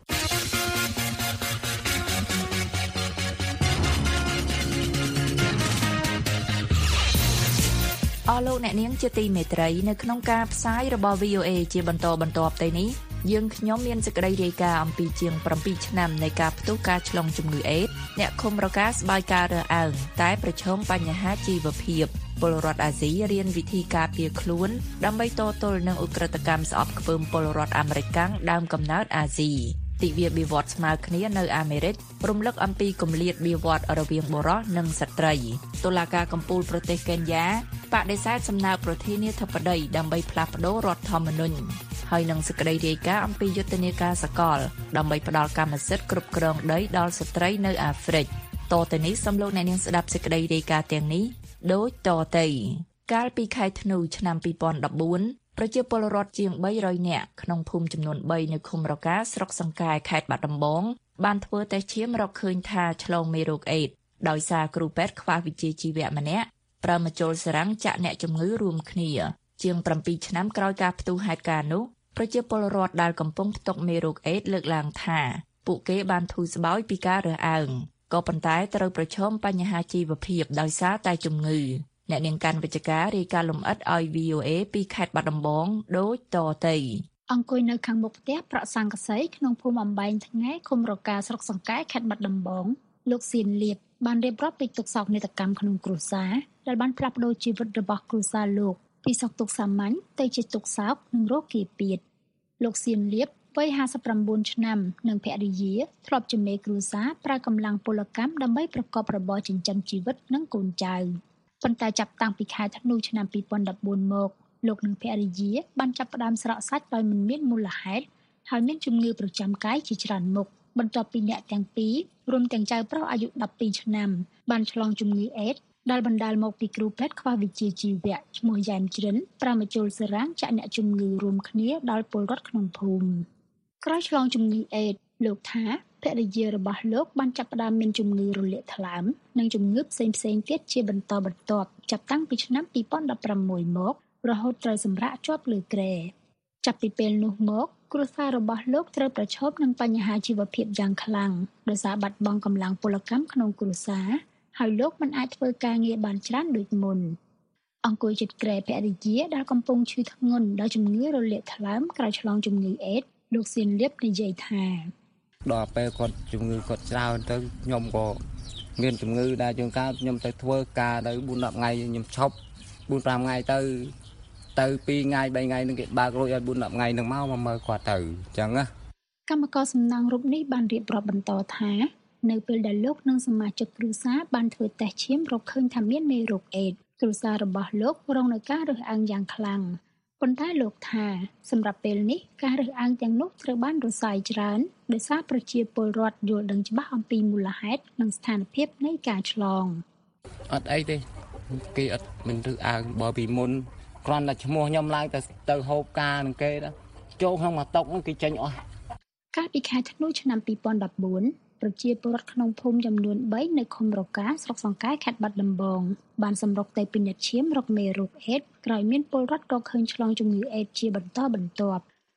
អស់លោកអ្នកនាងជាទីមេត្រីនៅក្នុងការផ្សាយរបស់ វី អូ เอ ជាបន្តបន្ទាប់ទៅនេះយើងខ្ញុំមានសេចក្តីរាយការណ៍អំពីជាងsevenឆ្នាំនៃការផ្ទុះការឆ្លងជំងឺអេដស៍អ្នកឃុំរកាស្បាយការរើសអើងតែប្រឈមបញ្ហាជីវភាពពលរដ្ឋអាស៊ីរៀនវិធីការពារខ្លួនដើម្បីតទល់នឹងឧក្រិដ្ឋកម្មស្អប់ខ្ពើមពលរដ្ឋអាមេរិកដើមកំណើតអាស៊ីទិវាបៀវត្សស្មើគ្នានៅអាមេរិករំលឹកអំពីគម្លាតបៀវត្សរវាងបុរសនិងស្ត្រីតុលាការកំពូលប្រទេសកេនយ៉ាបដិសេធសំណើប្រធានាធិបតីដើម្បីផ្លាស់ប្តូររដ្ឋធម្មនុញ្ញហើយនឹងសេចក្តីរាយការណ៍អំពីយុទ្ធនាការសកលដើម្បីផ្តល់កម្មសិទ្ធិគ្រប់គ្រងដីដល់ស្ត្រីនៅអាហ្វ្រិកតទៅនេះសូមលោកអ្នកនាងស្ដាប់សេចក្តីរាយការណ៍ទាំងនេះដូចតទៅកាលពីខែធ្នូឆ្នាំtwo thousand fourteenប្រជាពលរដ្ឋជាងthree hundredនាក់ក្នុងភូមិចំនួនthreeនៅឃុំរកាស្រុកសង្កែខេត្តបាត់ដំបងបានធ្វើតេស្តឈាមរកឃើញថាឆ្លងមេរោគអេដស៍ដោយសារគ្រូពេទ្យខ្វះវិជ្ជាជីវៈម្នាក់ប្រើម្ជុលសារ៉ាំងចាក់អ្នកជំងឺរួមគ្នាជាងsevenឆ្នាំក្រោយការផ្ទុះហេតុការណ៍នោះប្រជាពលរដ្ឋដែលកំពុងផ្ទុកមេរោគអេដស៍លើកឡើងថាពួកគេបានធូរស្បើយពីការរើសអើងក៏ប៉ុន្តែត្រូវប្រឈមបញ្ហាជីវភាពដោយសារតែជំងឺអ្នកនាងកាន់វិជ្ជការរាយការណ៍លម្អិតឲ្យ វី អូ เอ ពីខេត្តបាត់ដំបងដូចតទៅអង្គុយនៅខាងមុខផ្ទះប្រក់សង្កសីក្នុងភូមិអំបែងថ្ងៃឃុំរកាស្រុកសង្កែខេត្តបាត់ដំបងលោកសៀនលៀបបានរៀបរាប់ពីទុក្ខសោកនាដកម្មក្នុងគ្រួសារដែលបានផ្លាស់ប្ដូរជីវិតរបស់គ្រួសារលោកពីសុខទុក្ខសាមញ្ញទៅជាទុក្ខសោកនិងរោគាពៀតលោកសៀនលៀបវ័យห้าสิบnineឆ្នាំនិងភរិយាធ្លាប់ជាមេគ្រួសារប្រើកម្លាំងពលកម្មដើម្បីប្រកបរបរចិញ្ចឹមជីវិតនិងកូនចៅប៉ុន្តែចាប់តាំងពីខែធ្នូឆ្នាំtwo thousand fourteenមកលោកនិងភរិយាបានចាប់ផ្ដើមស្រក់សាច់ដោយមិនមានមូលហេតុហើយមានជំងឺប្រចាំកាយជាច្រើនមុខបន្ទាប់ពីអ្នកទាំងពីររួមទាំងចៅប្រុសអាយុtwelveឆ្នាំបានឆ្លងជំងឺអេដស៍ដែលបណ្ដាលមកពីគ្រូពេទ្យខ្វះវិជ្ជាជីវៈឈ្មោះយ៉ែមជ្រិនប្រើម្ជុលសារ៉ាំងចាក់អ្នកជំងឺរួមគ្នាដល់ពលរដ្ឋក្នុងភូមិក្រោយឆ្លងជំងឺអេដស៍លោកថាភរិយារបស់លោកបានចាប់ផ្ដើមមានជំងឺរលាកថ្លើមនិងជំងឺផ្សេងៗទៀតជាបន្តបន្ទាប់ចាប់តាំងពីឆ្នាំtwo thousand sixteenមករហូតត្រូវសម្រាកជាប់លើគ្រែចាប់ពីពេលនោះមកគ្រួសាររបស់លោកត្រូវប្រឈមនឹងបញ្ហាជីវភាពយ៉ាងខ្លាំងដោយសារបាត់បង់កម្លាំងពលកម្មក្នុងគ្រួសារហើយលោកមិនអាចធ្វើការងារបានច្រើនដូចមុនអង្គុយជិតគ្រែភរិយាដែលកំពុងឈឺធ្ងន់ដោយជំងឺរលាកថ្លើមក្រោយឆ្លងជំងឺអេដស៍លោកសៀនលៀបនិយាយថាដល់ពេលគាត់ជំងឺគាត់ច្រើនទៅខ្ញុំក៏មានជំងឺដែរជួនកាលខ្ញុំទៅធ្វើការទៅfour tenថ្ងៃខ្ញុំឈប់four fiveថ្ងៃទៅទៅtwoថ្ងៃthreeថ្ងៃនឹងគេបើករួចឲ្យfour tenថ្ងៃនឹងមកមកមើលគាត់ទៅអញ្ចឹងណាកម្មករសំណង់រូបនេះបានរៀបរាប់បន្តថានៅពេលដែលលោកនិងសមាជិកគ្រួសារបានធ្វើតេស្តឈាមរកឃើញថាមានមេរោគអេដស៍គ្រួសាររបស់លោករងនឹងការរើសអើងយ៉ាងខ្លាំងប៉ុន្តែលោកថាសម្រាប់ពេលនេះការរើសអើងទាំងនោះត្រូវបានរសាយច្រើនដោយសារប្រជាពលរដ្ឋយល់ដឹងច្បាស់អំពីមូលហេតុនិងស្ថានភាពនៃការឆ្លងអត់អីទេគេអត់មិនរើសអើងបើពីមុនគ្រាន់តែឈ្មោះខ្ញុំឡើងទៅទៅហូបការនឹងគេទៅចូលក្នុងមកតុកនោះគេចេញអស់កាលពីខែធ្នូឆ្នាំtwo thousand fourteenប្រជាពលរដ្ឋក្នុងភូមិចំនួនthreeនៅឃុំរកាស្រុកសង្កែខេត្តបាត់ដំបងបានសម្រុកទៅពិនិត្យឈាមរកមេរោគអេដស៍ក្រោយមានពលរដ្ឋរកឃើញឆ្លងជំងឺអេដស៍ជាបន្តបន្ទាប់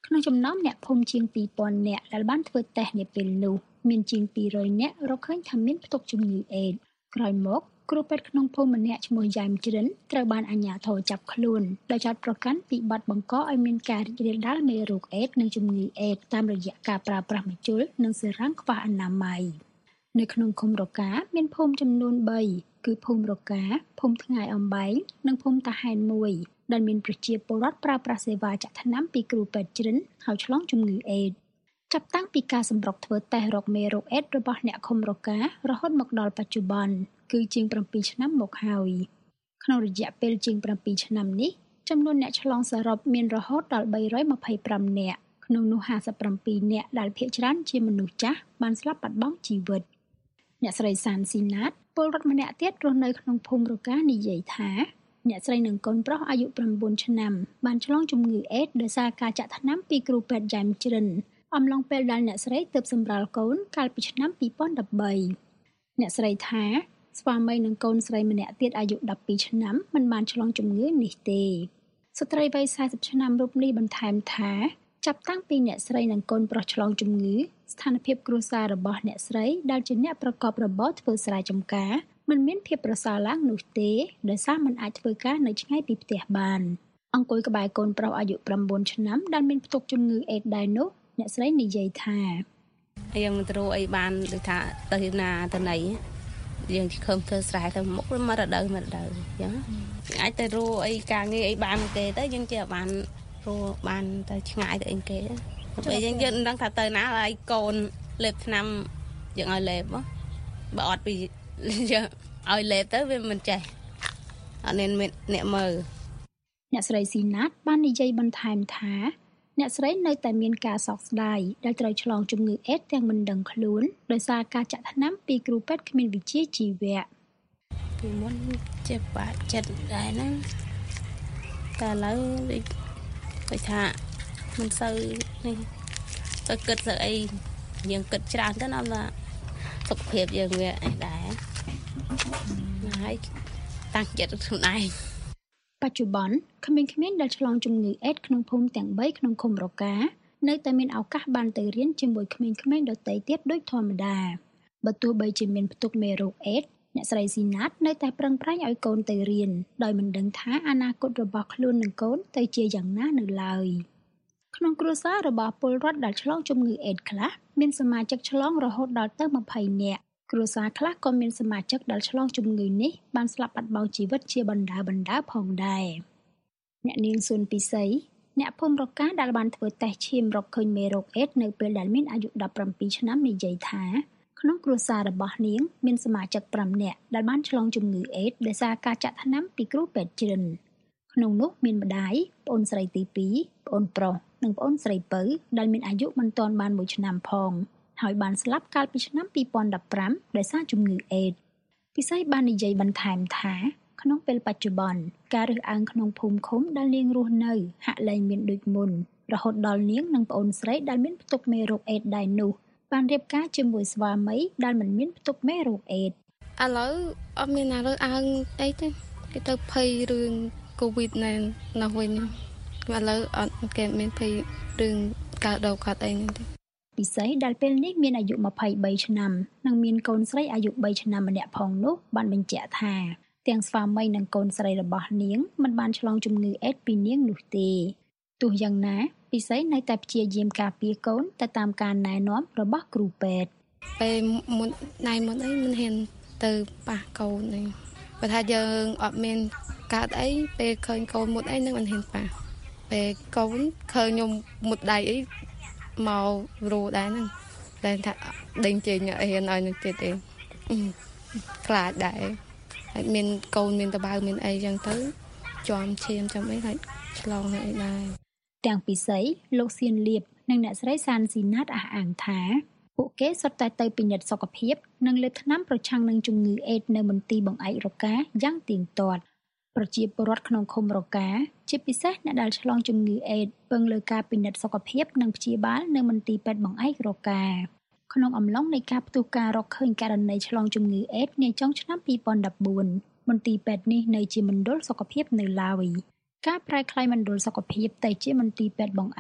ក្នុងចំណោមអ្នកភូមិជាងពីរពាន់នាក់ដែលបានធ្វើតេស្តនាពេលនោះមានជាងពីររយនាក់រកឃើញថាមានផ្ទុកជំងឺអេដស៍ក្រោយមកគ្រូពេទ្យក្នុងភូមិម្នាក់ឈ្មោះយ៉ែមជ្រិនត្រូវបានអាជ្ញាធរចាប់ខ្លួនដោយចោទប្រកាន់ពីបទបង្កឲ្យមានការរីករាលដាលមេរោគអេដស៍និងជំងឺអេដស៍តាមរយៈការប្រើប្រាស់ម្ជុលនិងសេរ៉ាំងខ្វះអនាម័យនៅក្នុងឃុំរកាមានភូមិចំនួនបីគឺភូមិរកាភូមិថ្ងៃអំបែងនិងភូមិតាហែនមួយដែលមានប្រជាពលរដ្ឋប្រើប្រាស់សេវាចាក់ថ្នាំពីគ្រូពេទ្យជ្រិនហើយឆ្លងជំងឺអេដស៍ចាប់តាំងពីការសម្រុកធ្វើតេស្តរកមេរោគអេដស៍របស់អ្នកឃុំរការហូតមកដល់បច្ចុប្បន្នគឺជាង7ឆ្នាំមកហើយក្នុងរយៈពេលជាង7ឆ្នាំនេះចំនួនអ្នកឆ្លងសរុបមានរហូតដល់325នាក់ក្នុងនោះ57នាក់ដែលភាគច្រើនជាមនុស្សចាស់បានស្លាប់បាត់បង់ជីវិតអ្នកស្រីសានស៊ីណាតពលរដ្ឋម្នាក់ទៀតរស់នៅក្នុងភូមិរកានិយាយថាអ្នកស្រីនិងកូនប្រុសអាយុ9ឆ្នាំបានឆ្លងជំងឺអេដស៍ដោយសារការចាក់ថ្នាំពីគ្រូពេទ្យយ៉ែមជ្រិនអំឡុងពេលដែលអ្នកស្រីទើបសម្រាលកូនកាលពីឆ្នាំពីរពាន់ដប់បីអ្នកស្រីថាស្វាមីនិងកូនស្រីម្នាក់ទៀតអាយុ12ឆ្នាំមិនបានឆ្លងជំងឺនេះទេស្ត្រីវ័យ40ឆ្នាំរូបនេះបន្ថែមថាចាប់តាំងពីអ្នកស្រីនិងកូនប្រុសឆ្លងជំងឺស្ថានភាពគ្រួសាររបស់អ្នកស្រីដែលជាអ្នកប្រកបរបរធ្វើស្រែចម្ការមិនមានភាពប្រសើរឡើងនោះទេដោយសារមិនអាចធ្វើការនៅឆ្ងាយពីផ្ទះបានអង្គុយក្បែរកូនប្រុសអាយុ9ឆ្នាំដែលមានផ្ទុកជំងឺអេដស៍ដែរនោះអ្នកស្រីនិយាយថាយើងមិនត្រូវអីបានដូចថាទៅណាទៅណីយើងខំធ្វើស្រែទៅមុខមករដូវមករដូវអញ្ចឹងអាចទៅរੂអីការងារអីបានគេទៅយើងជាបានរੂបានទៅឆ្ងាយទៅអីគេពេលយើងយើងមិនដឹងថាទៅណាហើយកូនលេបថ្នាំយើងឲ្យលេបបើអត់ពីយើងឲ្យលេបទៅវាមិនចេះអត់មានអ្នកមើលអ្នកស្រីស៊ីណាតបាននិយាយបន្ថែមថាអ្នកស្រីនៅតែមានការសោកស្ដាយដែលត្រូវឆ្លងជំងឺអេដស៍ទាំងមិនដឹងខ្លួនដោយសារការចាក់ថ្នាំពីគ្រូពេទ្យគ្មានវិជ្ជាជីវៈពីមុនជាបាក់ចិត្តដែរហ្នឹងតែឥឡូវដូចថាមិនសូវនេះទៅគិតទៅអីយើងគិតច្រើនទៅណាថាសុខភាពយើងវាអីដែរហើយតាំងចិត្តខ្លួនឯងបច្ចុប្បន្នក្មេងៗដែលឆ្លងជំងឺអេដស៍ក្នុងភូមិទាំងបីក្នុងឃុំរកានៅតែមានឱកាសបានទៅរៀនជាមួយក្មេងៗដទៃទៀតដូចធម្មតាបើទោះបីជាមានផ្ទុកមេរោគអេដស៍អ្នកស្រីស៊ីណាតនៅតែប្រឹងប្រែងឲ្យកូនទៅរៀនដោយមិនដឹងថាអនាគតរបស់ខ្លួននិងកូនទៅជាយ៉ាងណានៅឡើយក្នុងគ្រួសាររបស់ពលរដ្ឋដែលឆ្លងជំងឺអេដស៍ខ្លះមានសមាជិកឆ្លងរហូតដល់ទៅ20នាក់គ្រួសារខ្លះក៏មានសមាជិកដែលឆ្លងជំងឺនេះបានស្លាប់បាត់បង់ជីវិតជាបណ្ដាបណ្ដាផងដែរអ្នកនាងស៊ុនពិសីអ្នកភូមិរកាដែលបានធ្វើតេស្តឈាមរកឃើញមេរោគអេដស៍នៅពេលដែលមានអាយុ17ឆ្នាំនិយាយថាក្នុងគ្រួសាររបស់នាងមានសមាជិក5នាក់ដែលបានឆ្លងជំងឺអេដស៍ដោយសារការចាក់ថ្នាំពីគ្រូពេទ្យជ្រិនក្នុងនោះមានម្ដាយប្អូនស្រីទី2ប្អូនប្រុសនិងប្អូនស្រីពៅដែលមានអាយុមិនទាន់បានមួយឆ្នាំផងហើយបានស្លាប់កាលពីឆ្នាំពីរពាន់ដប់ប្រាំដោយសារជំងឺអេដស៍ពិសីបាននិយាយបន្ថែមថាក្នុងពេលបច្ចុប្បន្នការរើសអើងក្នុងភូមិឃុំដែលនាងរស់នៅហាក់លែងមានដូចមុនរហូតដល់នាងនិងប្អូនស្រីដែលមានផ្ទុកមេរោគអេដស៍ដែរនោះបានរៀបការជាមួយស្វាមីដែលមិនមានផ្ទុកមេរោគអេដស៍ឥឡូវអត់មានណារើសអើងអីទេគេទៅភ័យរឿងកូវីដណែននៅវិញឥឡូវអត់គេមានភ័យរឿងកើតដោកើតអីហ្នឹងទេពិសេសដែលពេលនេះមានអាយុ23ឆ្នាំនិងមានកូនស្រីអាយុ3ឆ្នាំម្នាក់ផងនោះបានបញ្ជាក់ថាទាំងស្វាមីនិងកូនស្រីរបស់នាងមិនបានឆ្លងជំងឺអេដស៍ពីនាងនោះទេទោះយ៉ាងណាពិសេសនៅតែព្យាយាមការពារកូនទៅតាមការណែនាំរបស់គ្រូពេទ្យពេលមុនណៃមុនអីមិនហ៊ានទៅប៉ះកូនអីបើថាយើងអត់មានកើតអីពេលឃើញកូនមុតអីនឹងមិនហ៊ានប៉ះពេលកូនឃើញខ្ញុំមុតដៃអីមករੂដែរហ្នឹងតែថាដេញជើងអីហ៊ានឲ្យនឹងទៀតទេខ្លាចដែរហើយមានកូនមានតបៅមានអីចឹងទៅជាប់ឈាមចាំអីហើយឆ្លងហើយអីដែរទាំងពិសីលោកសៀនលៀបនិងអ្នកស្រីសានស៊ីណាតអះអាងថាពួកគេសុទ្ធតែទៅពិនិត្យសុខភាពនិងលេបថ្នាំប្រឆាំងនឹងជំងឺអេដស៍នៅមន្ទីរបង្អែករកាយ៉ាងទៀងទាត់ប្រជាពលរដ្ឋក្នុងឃុំរកាជាពិសេសអ្នកដែលឆ្លងជំងឺអេដស៍ពឹងលើការពិនិត្យសុខភាពនិងព្យាបាលនៅមន្ទីរពេទ្យបង្អែករកាក្នុងអំឡុងនៃការផ្ទុះការរកឃើញករណីឆ្លងជំងឺអេដស៍នាចុងឆ្នាំពីរពាន់ដប់បួនមន្ទីរពេទ្យនេះនៅជាមណ្ឌលសុខភាពនៅឡើយការប្រែក្លាយមណ្ឌលសុខភាពទៅជាមន្ទីរពេទ្យបង្អែក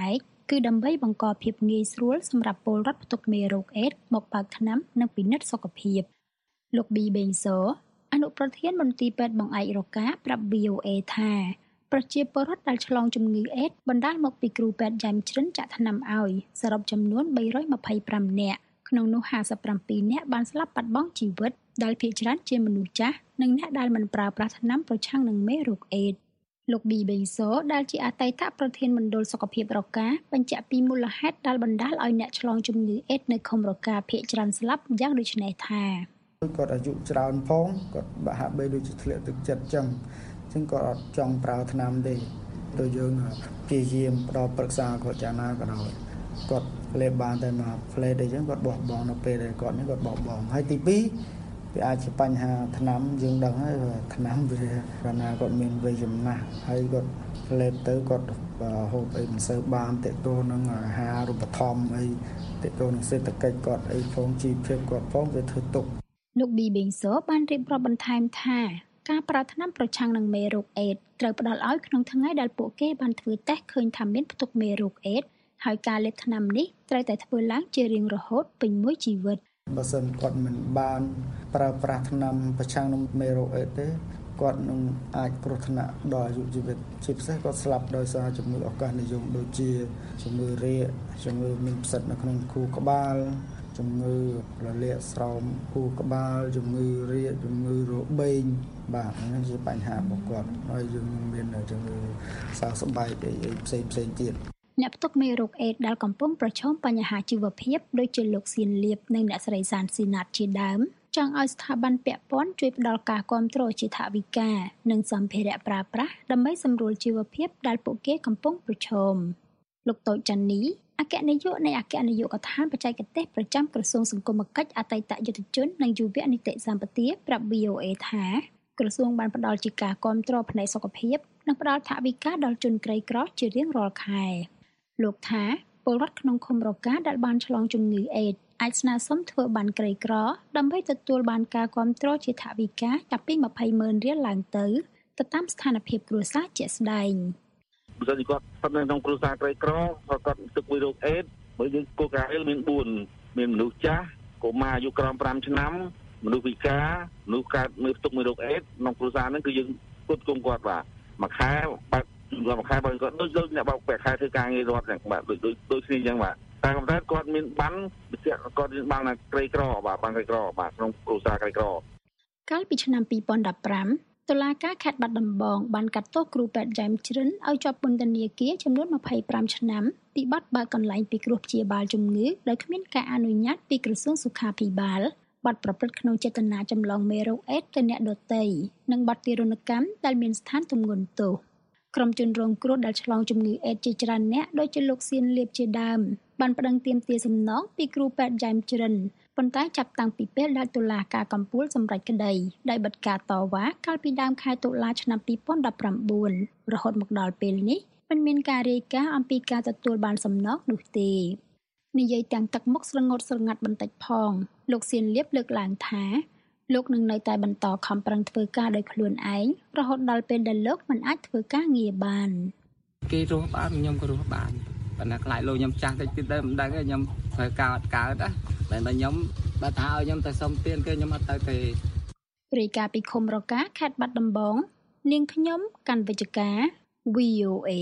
គឺដើម្បីបង្កភាពងាយស្រួលសម្រាប់ពលរដ្ឋផ្ទុកមេរោគអេដស៍មកបើកថ្នាំនិងពិនិត្យសុខភាពលោក B បេងសូអនុប្រធានមន្ទីរពេទ្យបង្អែករកាប្រាប់ វី អូ អេ ថាប្រជាពលរដ្ឋដែលឆ្លងជំងឺអេដស៍បណ្ដាលមកពីគ្រូពេទ្យយ៉ែមជ្រិនចាក់ថ្នាំឲ្យសរុបចំនួនបីរយម្ភៃប្រាំនាក់ក្នុងនោះห้าสิบเจ็ดនាក់បានស្លាប់បាត់បង់ជីវិតដែលភាគច្រើនជាមនុស្សចាស់និងអ្នកដែលមិនប្រើប្រាស់ថ្នាំប្រឆាំងនឹងមេរោគអេដស៍លោក B បេងសូដែលជាអតីតប្រធានមណ្ឌលសុខភាពរកាបញ្ជាក់ពីមូលហេតុដែលបណ្ដាលឲ្យអ្នកឆ្លងជំងឺអេដស៍នៅឃុំរកាភាគច្រើនស្លាប់យ៉ាងដូចនេះថាគាត់អាយុច្រើនផងគាត់បាក់ហាក់បីដូចជាធ្លាក់ទឹកចិត្តចឹងចឹងគាត់អត់ចង់ប្រើថ្នាំទេទៅយើងព្យាយាមផ្ដល់ប្រឹក្សាគាត់យ៉ាងណាក៏ដោយគាត់លេបបានតែមកផ្លេតអីចឹងគាត់បោះបង់នៅពេលដែលគាត់នេះគាត់បោះបង់ហើយទីពីរវាអាចជាបញ្ហាថ្នាំយើងដឹងហើយថ្នាំវាកាលណាគាត់មានវ័យចំណាស់ហើយគាត់ផ្លេតទៅគាត់ហូបអីមិនសូវបានតេតូនឹងអាហាររូបត្ថម្ភអីតេតូនឹងសេដ្ឋកិច្ចគាត់អីផងជីវភាពគាត់ផងវាធ្វើទុកលោក B បេងសូបានរៀបរាប់បន្ថែមថាការប្រើថ្នាំប្រឆាំងនឹងមេរោគអេដស៍ត្រូវផ្ដល់ឲ្យក្នុងថ្ងៃដែលពួកគេបានធ្វើតេស្តឃើញថាមានផ្ទុកមេរោគអេដស៍ហើយការលេបថ្នាំនេះត្រូវតែធ្វើឡើងជារៀងរហូតពេញមួយជីវិតបើសិនគាត់មិនបានប្រើប្រាស់ថ្នាំប្រឆាំងនឹងមេរោគអេដស៍ទេគាត់នឹងអាចគ្រោះថ្នាក់ដល់អាយុជីវិតជាពិសេសគាត់ស្លាប់ដោយសារជំងឺឱកាសនិយមដូចជាជំងឺរាគជំងឺមានផ្សិតនៅក្នុងខួរក្បាលជំងឺរលាកស្រោមខួរក្បាលជំងឺរាគជំងឺរបេងបាទហ្នឹងជាបញ្ហារបស់គាត់ហើយយើងមានជំងឺសើស្បែកអីផ្សេងផ្សេងទៀតអ្នកផ្ទុកមេរោគអេដស៍ដែលកំពុងប្រឈមបញ្ហាជីវភាពដូចជាលោកសៀនលៀបនិងអ្នកស្រីសានស៊ីណាតជាដើមចង់ឲ្យស្ថាប័នពាក់ព័ន្ធជួយផ្ដល់ការគាំទ្រជាថវិកានិងសម្ភារៈប្រើប្រាស់ដើម្បីសម្រួលជីវភាពដែលពួកគេកំពុងប្រឈមលោកតូចចាន់នីអគ្គនាយកនៃអគ្គនាយកដ្ឋានបច្ចេកទេសប្រចាំក្រសួងសង្គមគិច្ចអតីតយុទ្ធជននិងយុវនីតិសម្បទាប្រាប់ វី អូ អេ ថាក្រសួងបានផ្ដល់ជាការគាំទ្រផ្នែកសុខភាពនិងផ្ដល់ថវិកាដល់ជនក្រីក្រជារៀងរាល់ខែលោកថាពលរដ្ឋក្នុងឃុំរកាដែលបានឆ្លងជំងឺអេដស៍អាចស្នើសុំធ្វើបានក្រីក្រដើម្បីទទួលបានការគាំទ្រជាថវិកាចាប់ពីម្ភៃម៉ឺនរៀលឡើងទៅទៅតាមស្ថានភាពគ្រួសារជាក់ស្ដែងបើសិនជាគាត់ស្ថិតនៅក្នុងគ្រួសារក្រីក្រគាត់ទឹកមួយរោគអេដស៍បើយើងគោលការណ៍មានបួនមានមនុស្សចាស់កុមារអាយុក្រោម5ឆ្នាំមនុស្សពិការមនុស្សកើតមានផ្ទុកមួយរោគអេដស៍ក្នុងគ្រួសារហ្នឹងគឺយើងគត់គង់គាត់បាទមួយខែបើមួយខែបើគាត់ដូចដូចអ្នកបោកប្រាក់ខែធ្វើការងាររដ្ឋហ្នឹងបាទដូចដូចគ្នាអញ្ចឹងបាទតែកំណត់គាត់មានបានបញ្ជាក់គាត់មានបានក្រីក្របាទបានក្រីក្របាទក្នុងគ្រួសារក្រីក្រកាលពីឆ្នាំពីរពាន់ដប់ប្រាំតុលាការខេត្តបាត់ដំបងបានកាត់ទោសគ្រូពេទ្យយ៉ែមជ្រិនឲ្យជាប់ពន្ធនាគារចំនួនម្ភៃប្រាំឆ្នាំពីបទបើកកន្លែងពិគ្រោះព្យាបាលជំងឺដោយគ្មានការអនុញ្ញាតពីក្រសួងសុខាភិបាលបទប្រព្រឹត្តក្នុងចេតនាចម្លងមេរោគអេដស៍ទៅអ្នកដទៃនិងបទទារុណកម្មដែលមានស្ថានទម្ងន់ទោសក្រុមជនរងគ្រោះដែលឆ្លងជំងឺអេដស៍ជាច្រើនអ្នកដូចជាលោកសៀនលៀបជាដើមបានប្តឹងទាមទារសំណងពីគ្រូពេទ្យយ៉ែមជ្រិនប៉ុន្តែចាប់តាំងពីពេលដែលតុលាការកំពូលសម្រេចក្តីដោយបិទការតវ៉ាកាលពីដើមខែតុលាឆ្នាំពីរពាន់ដប់ប្រាំបួនរហូតមកដល់ពេលនេះមិនមានការរាយការណ៍អំពីការទទួលបានសំណងនោះទេនិយាយទាំងទឹកមុខស្រងត់ស្រងាត់បន្តិចផងលោកសៀនលៀបលើកឡើងថាលោកនឹងនៅតែបន្តខំប្រឹងធ្វើការដោយខ្លួនឯងរហូតដល់ពេលដែលលោកមិនអាចធ្វើការងារបានគេរស់បានខ្ញុំក៏រស់បានប៉ុន្តែខ្លាចលោកខ្ញុំចាស់តិចទៀតទៅមិនដឹងទេខ្ញុំធ្វើការអត់កើតណាតែខ្ញុំបើថាឲ្យខ្ញុំទៅសុំទានគេខ្ញុំអត់ទៅទេរាយការណ៍ពីឃុំរកាខេត្តបាត់ដំបងនាងខ្ញុំកាន់វិជ្ជការ វី អូ អេ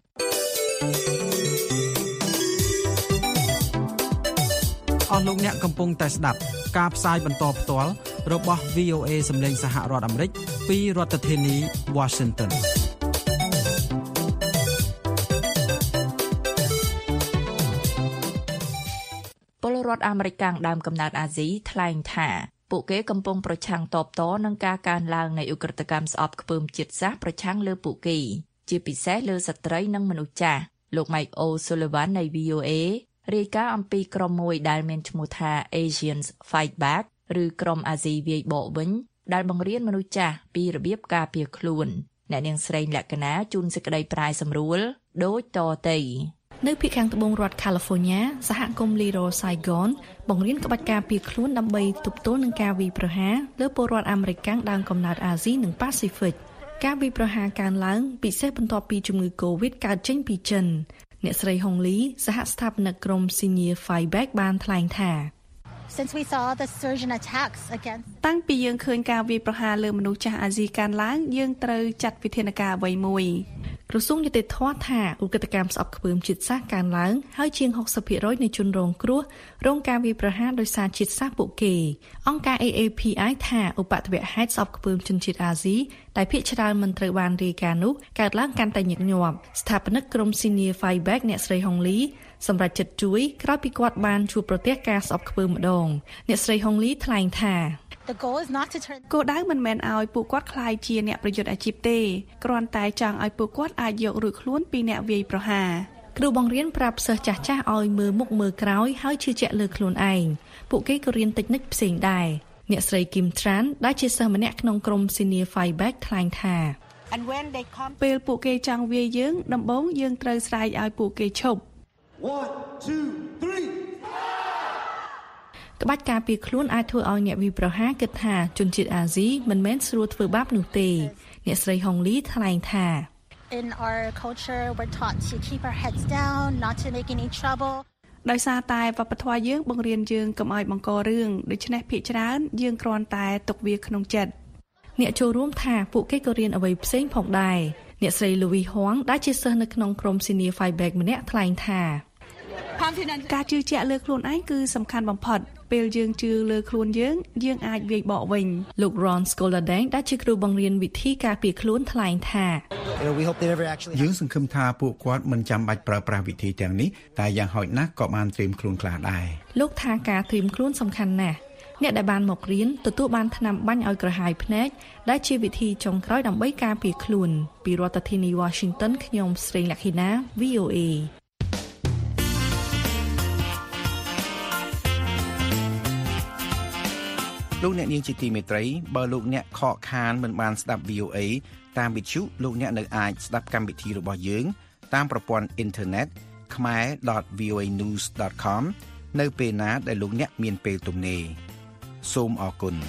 អស់លោកអ្នកកំពុងតែស្ដាប់ការផ្សាយបន្តផ្ទាល់របស់ វី អូ អេ សម្លេងសហរដ្ឋអាមេរិកពីរដ្ឋធានី Washington ពលរដ្ឋអាមេរិកកាំងដើមកំណើតអាស៊ីថ្លែងថាពួកគេកំពុងប្រឆាំងតបតនឹងការកើនឡើងនៃឧក្រិដ្ឋកម្មស្អប់ខ្ពើមជាតិសាសន៍ប្រឆាំងលើពួកគេជាពិសេសលើស្ត្រីនិងមនុស្សចាស់លោក Mike O'Sullivan នៃ វី អូ អេ រាយការណ៍អំពីក្រុមមួយដែលមានឈ្មោះថា Asians Fight Back ឬក្រុមអាស៊ីវាយបកវិញដែលបង្រៀនមនុស្សចាស់ពីរបៀបការពារខ្លួនអ្នកនាងស្រីលក្ខណាជួនសេចក្តីប្រាយសម្រួលដូចតទៅនៅភាគខាងត្បូងរដ្ឋ California សហគមន៍ Little Saigon បង្រៀនក្បាច់ការពារខ្លួនដើម្បីទប់ទល់នឹងការវាយប្រហារលើពលរដ្ឋអាមេរិកដើមកំណើតអាស៊ីនិងប៉ាស៊ីហ្វិកការវាយប្រហារកើនឡើងពិសេសបន្ទាប់ពីជំងឺ Covid កើតចេញពីចិនអ្នកស្រីហុងលីសហស្ថាបនិកក្រុម Senior Fireback បានថ្លែងថា Since we saw the surge in attacks against តាំងពីយើងឃើញការវាយប្រហារលើមនុស្សចាស់អាស៊ីកើនឡើងយើងត្រូវចាត់វិធានការអ្វីមួយក្រសួងយុតិធម៌ថាឧក្រិដ្ឋកម្មស្អប់ខ្ពើមជាតិសាសន៍កើនឡើងហើយជាង หกสิบ%នៃជនរងគ្រោះរងការវាយប្រហារដោយសារជាតិសាសន៍ពួកគេអង្គការ A A P I ថាឧបទ្ទវហេតុស្អប់ខ្ពើមជនជាតិអាស៊ីដែលភាគច្រើនមិនត្រូវបានរាយការណ៍នោះកើតឡើងកាន់តែញឹកញាប់ស្ថាបនិកក្រុម Senior Fireback អ្នកស្រីហុងលីសម្រាប់ចិត្តជួយក្រោយពីគាត់បានជួបប្រទះការស្អប់ខ្ពើមម្ដងអ្នកស្រីហុងលីថ្លែងថា The goal is not to turn គោលដៅមិនមែនឲ្យពួកគាត់ក្លាយជាអ្នកប្រយុទ្ធអាជីពទេគ្រាន់តែចង់ឲ្យពួកគាត់អាចយករួចខ្លួនពីអ្នកវាយប្រហារគ្រូបង្រៀនប្រាប់សិស្សចាស់ៗឲ្យមើលមុខមើលក្រោយហើយជឿជាក់លើខ្លួនឯងពួកគេក៏រៀនតិចនិចផ្សេងដែរអ្នកស្រីគឹមត្រានដែលជាសិស្សម្នាក់ក្នុងក្រុម Senior Fireback ថ្លែងថា ពេលពួកគេចង់វាយយើងដំបូងយើងត្រូវស្រែកឲ្យពួកគេឈប់ one two three ក្បាច់ការពារខ្លួនអាចធ្វើឲ្យអ្នកវិប្រហាគិតថាជនជាតិអាស៊ីមិនមែនស្រួលធ្វើបាបនោះទេអ្នកស្រីហុងលីថ្លែងថា In our culture we're taught to keep our heads down not to make any trouble ដោយសារតែវប្បធម៌យើងបង្រៀនយើងកុំឲ្យបង្ករឿងដូច្នេះភាគច្រើនយើងគ្រាន់តែទុកវាក្នុងចិត្តអ្នកចូលរួមថាពួកគេក៏រៀនអ្វីផ្សេងផងដែរអ្នកស្រីលូវីហួងដែលជាសិស្សនៅក្នុងក្រុម Senior Fireback ម្នាក់ថ្លែងថាការជឿជាក់លើខ្លួនឯងគឺសំខាន់បំផុតពេលយើងជឿលើខ្លួនយើងយើងអាចវាយបកវិញលោក Ron Skoladeng ដែលជាគ្រូបង្រៀនវិធីការពារខ្លួនថ្លែងថាយើងសង្ឃឹមថាពួកគាត់មិនចាំបាច់ប្រើប្រាស់វិធីទាំងនេះតែយ៉ាងហោចណាស់ក៏បានត្រៀមខ្លួនខ្លះដែរលោកថាការត្រៀមខ្លួនសំខាន់ណាស់អ្នកដែលបានមករៀនទទួលបានថ្នាំបាញ់ឲ្យក្រហាយភ្នែកដែលជាវិធីចុងក្រោយដើម្បីការពារខ្លួនពីរដ្ឋធានី Washington ខ្ញុំស្រីលក្ខិណា V O A លោកអ្នកនាងជាទីមេត្រីបើលោកអ្នកខកខានមិនបានស្ដាប់ V O A តាមវិទ្យុលោកអ្នកនៅអាចស្ដាប់កម្មវិធីរបស់យើងតាមប្រព័ន្ធអ៊ីនធឺណិត ខ្មែរ ដត វី អូ эй ញូស ដត ខម នៅពេលណាដែលលោកអ្នកមានពេលទំនេរសូមអរគុណ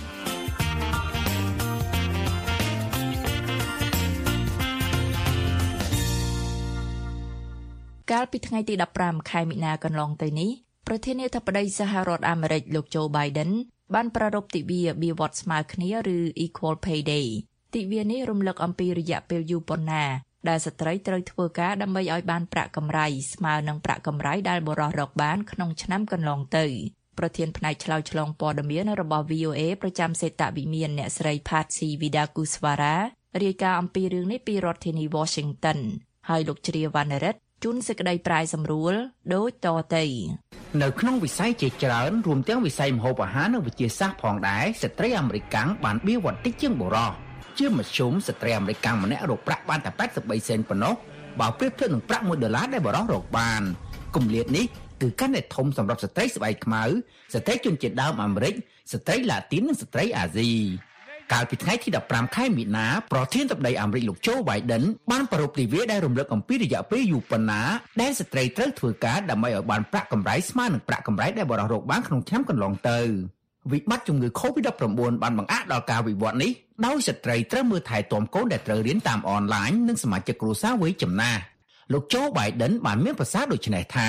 កាលពីថ្ងៃទីដប់ប្រាំខែមីនាកន្លងទៅនេះប្រធានាធិបតីសហរដ្ឋអាមេរិកលោកโจ Bidenបានប្រារព្ធទិវាបៀវត្សស្មើគ្នាឬ Equal Pay Day ទិវានេះរំលឹកអំពីរយៈពេលយូរប៉ុណ្ណាដែលស្ត្រីត្រូវធ្វើការដើម្បីឲ្យបានប្រាក់កម្រៃស្មើនឹងប្រាក់កម្រៃដែលបុរសរកបានក្នុងឆ្នាំកន្លងទៅប្រធានផ្នែកឆ្លើយឆ្លងព័ត៌មានរបស់ V O A ប្រចាំសេតវិមានអ្នកស្រី Patsy Widakuswara រាយការណ៍អំពីរឿងនេះពីរដ្ឋធានី Washington ហើយលោកជ្រាវណ្ណរិទ្ធជួនសេចក្តីប្រាយសម្រួលដូចតទៅនៅក្នុងវិស័យជាច្រើនរួមទាំងវិស័យម្ហូបអាហារនិងវិទ្យាសាស្ត្រផងដែរស្ត្រីអាមេរិកកាំងបានបៀវត្សតិចជាងបុរសជាមធ្យមស្ត្រីអាមេរិកកាំងម្នាក់រកប្រាក់បានតែแปดสิบបីសេនប៉ុណ្ណោះបើប្រៀបធៀបនឹងប្រាក់មួយដុល្លារដែលបុរសរកបានគម្លាតនេះគឺកាន់តែធំសម្រាប់ស្ត្រីស្បែកខ្មៅស្ត្រីជនជាតិដើមអាមេរិកស្ត្រីឡាទីននិងស្ត្រីអាស៊ីកាលពីថ្ងៃទីដប់ប្រាំខែមីនាប្រធានាធិបតីអាមេរិកលោកโจ Biden បានប្រារព្ធទិវាដែលរំលឹកអំពីរយៈពេលយូរប៉ុណ្ណាដែលស្ត្រីត្រូវធ្វើការដើម្បីឲ្យបានប្រាក់កម្រៃស្មើនឹងប្រាក់កម្រៃដែលបុរសរកបានក្នុងឆ្នាំកន្លងទៅវិបត្តិជំងឺ COVID ដប់ប្រាំបួន បានបង្អាក់ដល់ការវិវត្តនេះដោយស្ត្រីត្រូវមើលថែទាំកូនដែលត្រូវរៀនតាមអនឡាញនិងសមាជិកគ្រួសារវ័យចំណាស់លោកโจ Biden បានមានប្រសាសន៍ដូចនេះថា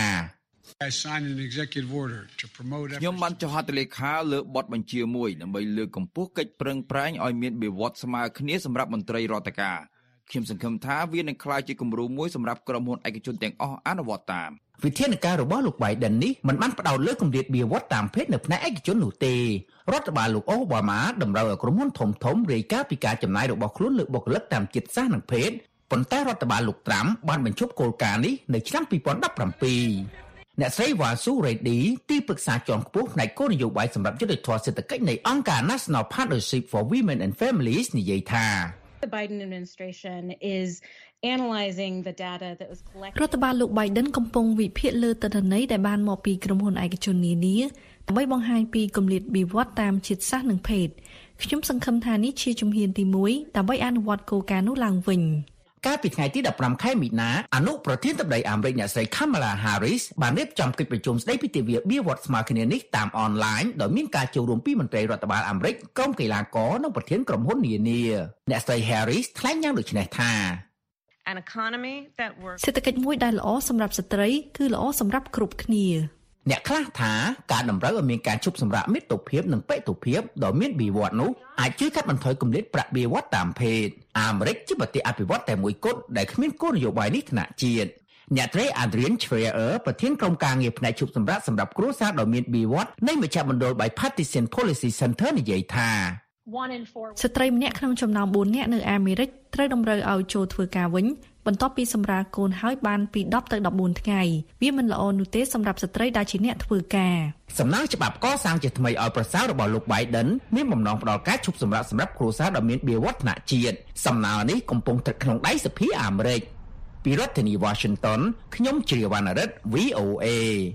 I signed an executive order to promote ខ្ញុំបានចុះហត្ថលេខាលើបទបញ្ជាមួយដើម្បីលើកកម្ពស់កិច្ចប្រឹងប្រែងឲ្យមានបៀវត្សស្មើគ្នាសម្រាប់មន្ត្រីរដ្ឋការខ្ញុំសង្ឃឹមថាវានឹងក្លាយជាគំរូមួយសម្រាប់ក្រុមហ៊ុនឯកជនទាំងអស់អនុវត្តតាមវិធានការរបស់លោក Biden នេះមិនបានផ្ដោតលើគម្លាតបៀវត្សតាមភេទនៅផ្នែកឯកជននោះទេរដ្ឋបាលលោក Obama តម្រូវឲ្យក្រុមហ៊ុនធំធំរាយការណ៍ពីការចំណាយរបស់ខ្លួនលើបុគ្គលិកតាមជាតិសាសន៍និងភេទប៉ុន្តែរដ្ឋបាលលោក Trump បានបញ្ឈប់គោលការណ៍នេះនៅឆ្នាំពីរពាន់ដប់ប្រាំពីរអ្នកស្រីវ៉ាស៊ូរ៉េឌីទីប្រឹក្សាជាន់ខ្ពស់ផ្នែកគោលនយោបាយសម្រាប់យុទ្ធធម៌សេដ្ឋកិច្ចនៃអង្គការ National Partnership for Women and Families និយាយថា The Biden administration is analyzing the data that was collected រដ្ឋបាលលោក Biden កំពុងវិភាគលើទិន្នន័យដែលបានមកពីក្រុមហ៊ុនឯកជននានាដើម្បីបង្ហាញពីគម្លាតបៀវត្សតាមជាតិសាសន៍និងភេទខ្ញុំសង្ឃឹមថានេះជាជំហានទីមួយដើម្បីអនុវត្តគោលការណ៍នោះឡើងវិញកាលពីថ្ងៃទីដប់ប្រាំខែមីនាអនុប្រធានបតីអាមេរិកអ្នកស្រី Kamala Harris បានរៀបចំកិច្ចប្រជុំស្តីពីទិវាបៀវត្សស្មើគ្នានេះតាមអនឡាញដោយមានការចូលរួមពីមន្ត្រីរដ្ឋបាលអាមេរិកក្រុមកីឡាករនិងប្រធានក្រុមហ៊ុននានាអ្នកស្រី Harris ថ្លែងយ៉ាងដូចនេះថា an economy that works សេដ្ឋកិច្ចមួយដែលល្អសម្រាប់ស្ត្រីគឺល្អសម្រាប់គ្រប់គ្នាអ្នកខ្លះថាការតម្រូវឲ្យមានការជប់សម្រាប់មិត្តភាពនិងបេតុភាពដ៏មានវិវត្តនោះអាចជួយកាត់បន្ថយគម្លាតប្រាក់បៀវត្សតាមភេទអាមេរិកជាប្រទេសអភិវឌ្ឍតែមួយគត់ដែលគ្មានគោលនយោបាយនេះថ្នាក់ជាតិអ្នកត្រី Adrian Schreier ប្រធានក្រុមការងារផ្នែកជប់សម្រាប់សម្រាប់គ្រួសារដ៏មានវិវត្តនៃមជ្ឈមណ្ឌល Bipartisan Policy Center និយាយថាស្ត្រីម្នាក់ក្នុងចំណោមបួននាក់នៅអាមេរិកត្រូវតម្រូវឲ្យចូលធ្វើការវិញបន្ទាប់ពីសម្រាលកូនហើយបានពីដប់ទៅដប់បួនថ្ងៃវាមិនល្អនោះទេសម្រាប់ស្ត្រីដែលជាអ្នកធ្វើការសំណើច្បាប់កសាងជាថ្មីឲ្យប្រសើររបស់លោក Biden មានបំណងផ្ដល់ការឈប់សម្រាកសម្រាប់គ្រួសារដ៏មានបៀវត្សថ្នាក់ជាតិសំណើនេះកំពុងស្ថិតក្នុងដៃសភាអាមេរិកពីរដ្ឋធានី Washington ខ្ញុំជ្រាវណ្ណរិទ្ធ វី អូ เอ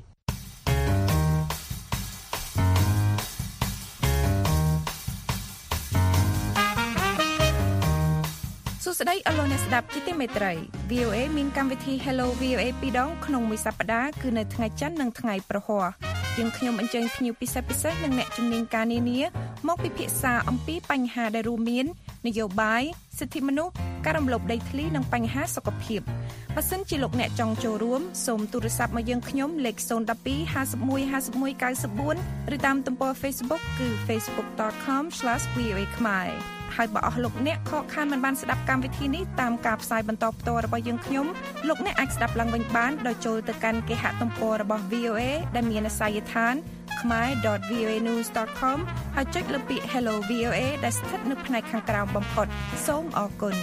សួស្តីអស់លោកអ្នកស្ដាប់ជាទីមេត្រី វី អូ เอ មានកម្មវិធី Hello វី អូ เอ ពីរដងក្នុងមួយសប្តាហ៍គឺនៅថ្ងៃច័ន្ទនិងថ្ងៃប្រហ័សយើងខ្ញុំអញ្ជើញភ្ញៀវពិសេសពិសេសនិងអ្នកជំនាញការនានាមកពិភាក្សាអំពីបញ្ហាដែលរួមមាននយោបាយសិទ្ធិមនុស្សការរំលោភដីធ្លីនិងបញ្ហាសុខភាពបើសិនជាលោកអ្នកចង់ចូលរួមសូមទូរស័ព្ទមកយើងខ្ញុំលេខศูนย์ หนึ่ง สอง ห้า หนึ่ง ห้า หนึ่ง เก้า สี่ ឬតាមទំព័រ Facebook គឺ facebook dot com slash v o a khmer ហើយបើអស់លោកអ្នកខកខានមិនបានស្ដាប់កម្មវិធីនេះតាមការផ្សាយបន្តផ្ទាល់របស់យើងខ្ញុំលោកអ្នកអាចស្ដាប់ឡើងវិញបានដោយចូលទៅកាន់គេហទំព័ររបស់ វី អូ เอ ដែលមានអាសយដ្ឋាន khmer dot v o a news dot com ហើយចុចលើពាក្យ Hello វី អូ เอ ដែលស្ថិតនៅផ្នែកខាងក្រោមបំផុតសូមអរគុណ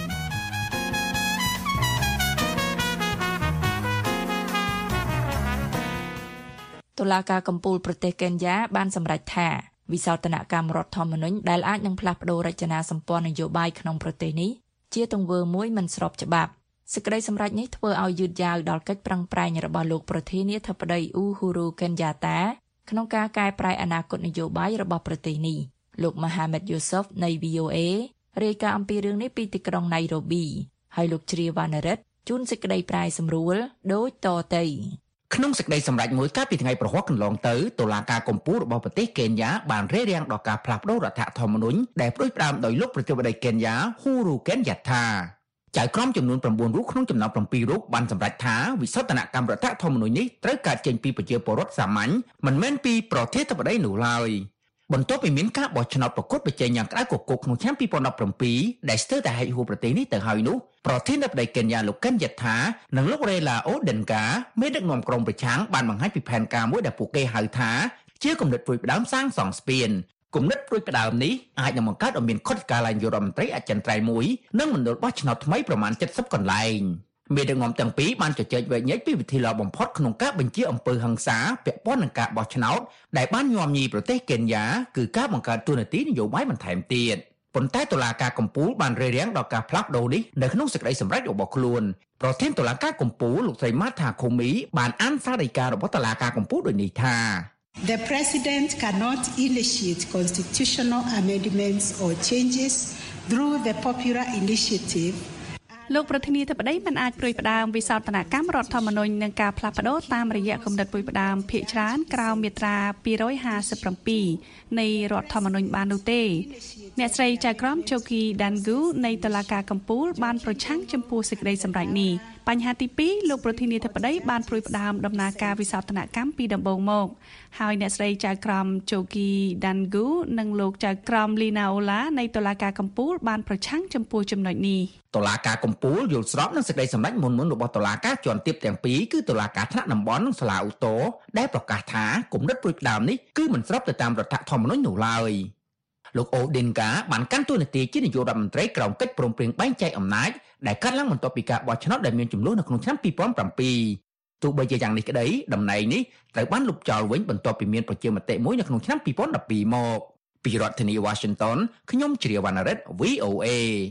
តុលាការកំពូលប្រទេសកេនយ៉ាបានសម្រេចថាវិសោធនកម្មរដ្ឋធម្មនុញ្ញដែលអាចនឹងផ្លាស់ប្តូររចនាសម្ព័ន្ធនយោបាយក្នុងប្រទេសនេះជាទង្វើមួយមិនស្របច្បាប់សេចក្តីសម្រេចនេះធ្វើឲ្យយឺតយ៉ាវដល់កិច្ចប្រឹងប្រែងរបស់លោកប្រធានាធិបតីអ៊ូហ៊ូរូកេនយ៉ាតាក្នុងការកែប្រែអនាគតនយោបាយរបស់ប្រទេសនេះលោកម៉ាហាម៉េតយូស៊ុហ្វនៃ វី អូ เอ រាយការណ៍អំពីរឿងនេះពីទីក្រុងណៃរ៉ូប៊ីហើយលោកជ្រាវណ្ណរិទ្ធជូនសេចក្តីប្រែសម្រួលដូចតទៅក្នុងសេចក្តីសម្រេចមួយកាលពីថ្ងៃប្រហ័សកន្លងទៅតុលាការកំពូលរបស់ប្រទេសកេនយ៉ាបានរារាំងដល់ការផ្លាស់ប្តូររដ្ឋធម្មនុញ្ញដែលផ្ដួចផ្ដើមដោយលោកប្រធានាធិបតីកេនយ៉ាហ៊ូរូកេនយ៉ាថាចៅក្រមចំនួន៩រូបក្នុងចំណោម៧រូបបានសម្រេចថាវិសោធនកម្មរដ្ឋធម្មនុញ្ញនេះត្រូវកើតចេញពីប្រជាពលរដ្ឋសាមញ្ញមិនមែនពីប្រធានាធិបតីនោះឡើយបន្ទាប់ពីមានការបោះឆ្នោតប្រកួតប្រជែងយ៉ាងក្តៅគគុកក្នុងឆ្នាំពីរពាន់ដប់ប្រាំដែលស្ទើរតែហិចហួរប្រទេសនេះទៅហើយនោះប្រធានាធិបតីកេនយ៉ាលោកកិនយ៉ាថានិងលោករេឡាអូដិនកាមេដឹកនាំក្រុមប្រឆាំងបានបង្ហាញពីផែនការមួយដែលពួកគេហៅថាជាគំនិតព្រួយផ្ដើមសាងសង់ស្ពានគំនិតព្រួយផ្ដើមនេះអាចនឹងបង្កើតឲ្យមានខុទ្ទកាលឡើងយុរដ្ឋមន្ត្រីអចិន្ត្រៃយ៍មួយនិងមណ្ឌលបោះឆ្នោតថ្មីប្រមាណ칠십កន្លែងមេដឹកនាំទាំងពីរបានជជែកវែកញែកពីវិធីល្អបំផុតក្នុងការបញ្ជាអំពើហិង្សាពាក់ព័ន្ធនឹងការបោះឆ្នោតដែលបានញោមញីប្រទេសកេនយ៉ាគឺការបង្កើតទូនាទីនយោបាយបន្ថែមទៀតប៉ុន្តែតុលាការកំពូលបានរារាំងដល់ការផ្លាស់ប្តូរនេះនៅក្នុងសេចក្តីសម្រេចរបស់ខ្លួនប្រធានតុលាការកំពូលលោកស្រីម៉ាថាខូមីបានអានសារដីការបស់តុលាការកំពូលដូចនេះថា The president cannot initiate constitutional amendments or changes through the popular initiative លោកប្រធានាធិបតីមិនអាចព្រួយផ្ដើមវិសោធនកម្មរដ្ឋធម្មនុញ្ញនិងការផ្លាស់ប្ដូរតាមរយៈគំនិតព្រួយផ្ដើមភាគច្រើនក្រោមមាត្រាពីរห้าสิบเจ็ดនៃរដ្ឋធម្មនុញ្ញបាននោះទេអ្នកស្រីចៅក្រមជូគីដានហ្គូនៃតុលាការកំពូលបានប្រឆាំងចំពោះសេចក្តីសម្រេចនេះបញ្ហាទីពីរលោកប្រធានាធិបតីបានព្រួយផ្ដើមដំណើរការវិសោធនកម្មពីដំបូងមកហើយអ្នកស្រីចៅក្រមជូគីដានហ្គូនិងលោកចៅក្រមលីណាអូឡានៃតុលាការកំពូលបានប្រឆាំងចំពោះចំណុចនេះតុលាការកំពូលយល់ស្របនឹងសេចក្តីសម្រេចមុនមុនរបស់តុលាការជាន់ទាបទាំងពីរគឺតុលាការថ្នាក់តំបន់និងសាលាឧទ្ធរណ៍ដែលប្រកាសថាគំនិតព្រួយផ្ដើមនេះគឺមិនស្របទៅតាមរដ្ឋធម្មនុញ្ញនោះឡើយលោកអូឌិនកាបានកាន់តួនាទីជានាយករដ្ឋមន្ត្រីក្រោមកិច្ចព្រមព្រៀងបែងចែកអំណាចដែលកាត់ឡើងបន្ទាប់ពីការបោះឆ្នោតដែលមានចំនួននៅក្នុងឆ្នាំពីរពាន់ប្រាំពីរទោះបីជាយ៉ាងនេះក្តីតំណែងនេះត្រូវបានលុបចោលវិញបន្ទាប់ពីមានប្រជាមតិមួយនៅក្នុងឆ្នាំពីរពាន់ដប់ពីរមកពីរដ្ឋធានី Washington ខ្ញុំជ្រាវណ្ណរិទ្ធ វី អូ เอ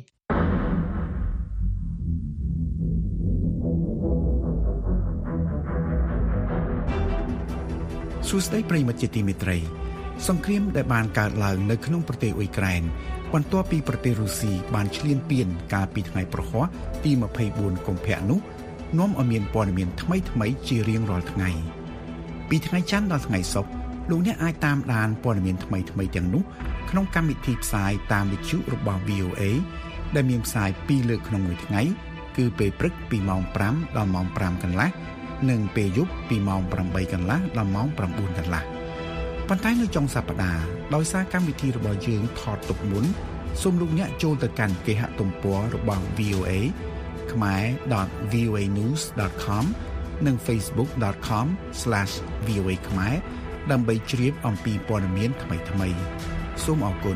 សួស្តីប្រិយមិត្តជាទីមេត្រីសង្គ្រាមដែលបានកើតឡើងនៅក្នុងប្រទេសអ៊ុយក្រែនបន្ទាប់ពីប្រទេសរុស្ស៊ីបានឈ្លានពានកាលពីថ្ងៃប្រហ័សទីម្ភៃបួនកុម្ភៈនោះនាំឲ្យមានព័ត៌មានថ្មីៗជារៀងរាល់ថ្ងៃពីថ្ងៃច័ន្ទដល់ថ្ងៃសុក្រលោកអ្នកអាចតាមដានព័ត៌មានថ្មីៗទាំងនោះក្នុងកម្មវិធីផ្សាយតាមវិទ្យុរបស់ វី អូ เอ ដែលមានផ្សាយពីរលើកក្នុងមួយថ្ងៃគឺពេលព្រឹកពីម៉ោងប្រាំដល់ម៉ោងប្រាំកន្លះនិងពេលយប់ពីម៉ោងប្រាំបីកន្លះដល់ម៉ោងប្រាំបួនកន្លះប៉ុន្តែនៅចុងសប្តាហ៍ដោយសារកម្មវិធីរបស់យើងថតទុកមុនសូមលោកអ្នកចូលទៅកាន់គេហទំព័ររបស់ វី អូ အေ khmer dot v o a news dot com និង facebook dot com slash v o a khmer ដើម្បីជ្រាបអំពីព័ត៌មានថ្មីៗសូមអរគុណ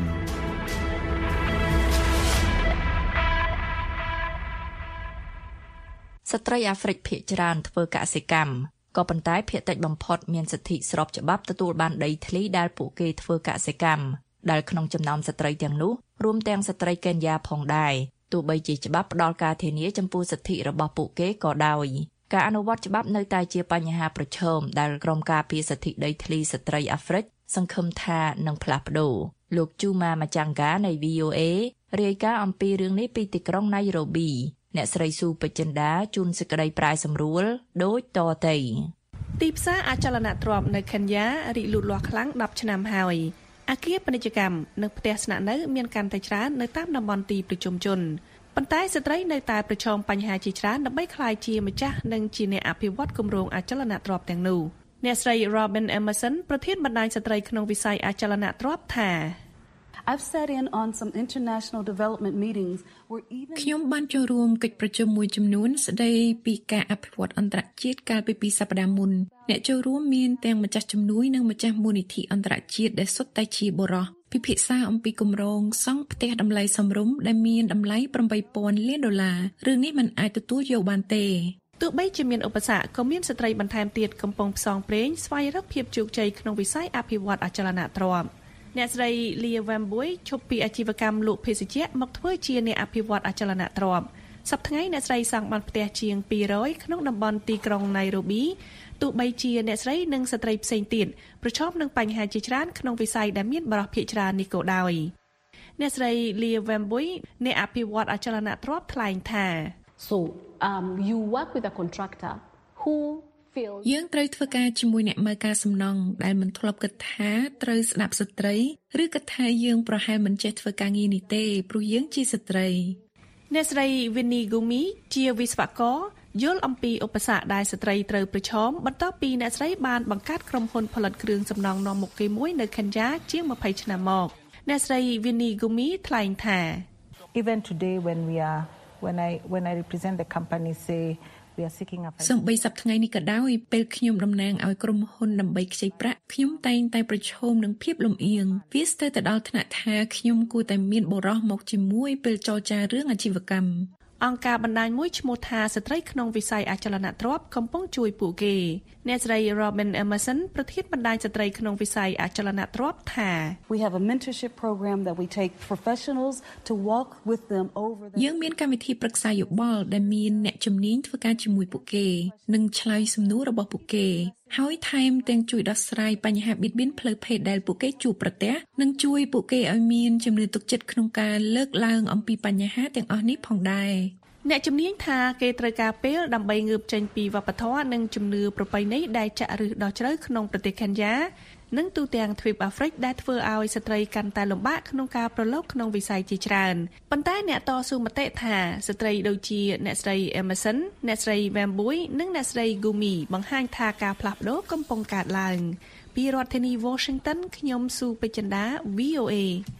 ស្ត្រីអាហ្វ្រិកភាគច្រើនធ្វើកសិកម្មក៏ប៉ុន្តែភាគតិចបំផុតមានសិទ្ធិស្របច្បាប់ទទួលបានដីធ្លីដែលពួកគេធ្វើកសិកម្មដែលក្នុងចំណោមស្ត្រីទាំងនោះរួមទាំងស្ត្រីកេនយ៉ាផងដែរទោះបីជាច្បាប់ផ្ដល់ការធានាចំពោះសិទ្ធិរបស់ពួកគេក៏ដោយការអនុវត្តច្បាប់នៅតែជាបញ្ហាប្រឈមដែលក្រុមការពារសិទ្ធិដីធ្លីស្ត្រីអាហ្វ្រិកសង្ឃឹមថានឹងផ្លាស់ប្ដូរលោកជូម៉ាម៉ាចាំងហ្គានៃ វី អូ အေ រាយការណ៍អំពីរឿងនេះពីទីក្រុងណៃរ៉ូប៊ីអ្នកស្រីស៊ូពេជ្ជិនដាជួនសេចក្តីប្រាយសម្រួលដូចតទៅទីផ្សារអចលនទ្រព្យនៅខេនយ៉ារីកលូតលាស់ខ្លាំងដប់ឆ្នាំហើយអគារពាណិជ្ជកម្មនិងផ្ទះស្នាក់នៅមានកាន់តែច្រើននៅតាមតំបន់ទីប្រជុំជនប៉ុន្តែស្ត្រីនៅតែប្រឈមបញ្ហាជាច្រើនដើម្បីក្លាយជាម្ចាស់និងជាអ្នកអភិវឌ្ឍគម្រោងអចលនទ្រព្យទាំងនោះអ្នកស្រី Robin Emerson ប្រធានបណ្ដាញស្ត្រីក្នុងវិស័យអចលនទ្រព្យថា I've sat in on some international development meetings where even ខ្ញុំបានចូលរួមកិច្ចប្រជុំមួយចំនួនស្ដីពីការអភិវឌ្ឍអន្តរជាតិកាលពីពីសប្តាហ៍មុនអ្នកចូលរួមមានទាំងម្ចាស់ជំនួយនិងម្ចាស់មូលនិធិអន្តរជាតិដែលសុទ្ធតែជាបុរសពិភាក្សាអំពីគម្រោងសង់ផ្ទះតម្លៃសមរម្យដែលមានតម្លៃប្រាំបីពាន់លានដុល្លាររឿងនេះមិនអាចទទួលយកបានទេទោះបីជាមានឧបសគ្គក៏មានស្ត្រីបន្ថែមទៀតកំពុងផ្សងព្រេងស្វែងរកភាពជោគជ័យក្នុងវិស័យអភិវឌ្ឍអចលនទ្រព្យអ្នកស្រី Lia Wambui ឈប់ពីអាជីវកម្មលក់ភេសជ្ជៈមកធ្វើជាអ្នកអភិវឌ្ឍអចលនទ្រព្យសប្តាហ៍ថ្ងៃអ្នកស្រីសង់បានផ្ទះជាងពីររយក្នុងតំបន់ទីក្រុងណៃរ៉ូប៊ីទោះបីជាអ្នកស្រីនិងស្ត្រីផ្សេងទៀតប្រឈមនឹងបញ្ហាជាច្រើនក្នុងវិស័យដែលមានបរិបទភាគច្រើននេះក៏ដោយអ្នកស្រី Lia Wambui អ្នកអភិវឌ្ឍអចលនទ្រព្យថ្លែងថា So um you work with a contractor who យើងត្រូវធ្វើការជាមួយអ្នកមើលការសំណង់ដែលមិនធ្លាប់គិតថាត្រូវស្ដាប់ស្ត្រីឬគិតថាយើងប្រហែលមិនចេះធ្វើការងារនេះទេព្រោះយើងជាស្ត្រីអ្នកស្រី Winnie Gumi ជាវិស្វករយល់អំពីឧបសគ្គដែលស្ត្រីត្រូវប្រឈមបន្ទាប់ពីអ្នកស្រីបានបង្កើតក្រុមហ៊ុនផលិតគ្រឿងសំណង់នាំមុខគេមួយនៅខេនយ៉ាជាងម្ភៃឆ្នាំមកអ្នកស្រី Winnie Gumi ថ្លែងថា Even today when we are when I when I represent the company say សំបីសប្តាហ៍ថ្ងៃនេះក៏ដោយពេលខ្ញុំតំណាងឲ្យក្រុមហ៊ុនដើម្បីខ្ចីប្រាក់ខ្ញុំតែងតែប្រឈមនឹងភាពលំអៀងវាស្ទើរទៅដល់ថ្នាក់ថាខ្ញុំគួរតែមានបុរសមកជាមួយពេលចរចារឿងអាជីវកម្មអង្គការបណ្ដាញមួយឈ្មោះថាស្ត្រីក្នុងវិស័យអចលនទ្រព្យកំពុងជួយពួកគេអ្នកស្រី Robin Emerson ប្រធានបណ្ដាញស្ត្រីក្នុងវិស័យអចលនទ្រព្យថា We have a mentorship program that we take professionals to walk with them over the យើងមានកម្មវិធីប្រឹក្សាយោបល់ដែលមានអ្នកជំនាញធ្វើការជាមួយពួកគេនិងឆ្លើយសំណួររបស់ពួកគេហើយថែមទាំងជួយដោះស្រាយបញ្ហាបៀតបៀនផ្លូវភេទដែលពួកគេជួបប្រទះនិងជួយពួកគេឲ្យមានជំនឿទុកចិត្តក្នុងការលើកឡើងអំពីបញ្ហាទាំងអស់នេះផងដែរអ្នកជំនាញថាគេត្រូវការពេលដើម្បីងើបចេញពីវប្បធម៌និងជំនឿប្រពៃណីដែលចាក់ឫសដ៏ជ្រៅក្នុងប្រទេសខេនយ៉ានិងទូទាំងទ្វីបអាហ្វ្រិកដែលធ្វើឲ្យស្ត្រីកាន់តែលំបាកក្នុងការប្រឡូកក្នុងវិស័យជាច្រើនប៉ុន្តែអ្នកតស៊ូមតិថាស្ត្រីដូចជាអ្នកស្រី Emerson អ្នកស្រី Wambui និងអ្នកស្រី Gumi បង្ហាញថាការផ្លាស់ប្ដូរកំពុងកើតឡើងពីរដ្ឋធានី Washington ខ្ញុំស៊ូពេជ្ជដា វី អូ အေ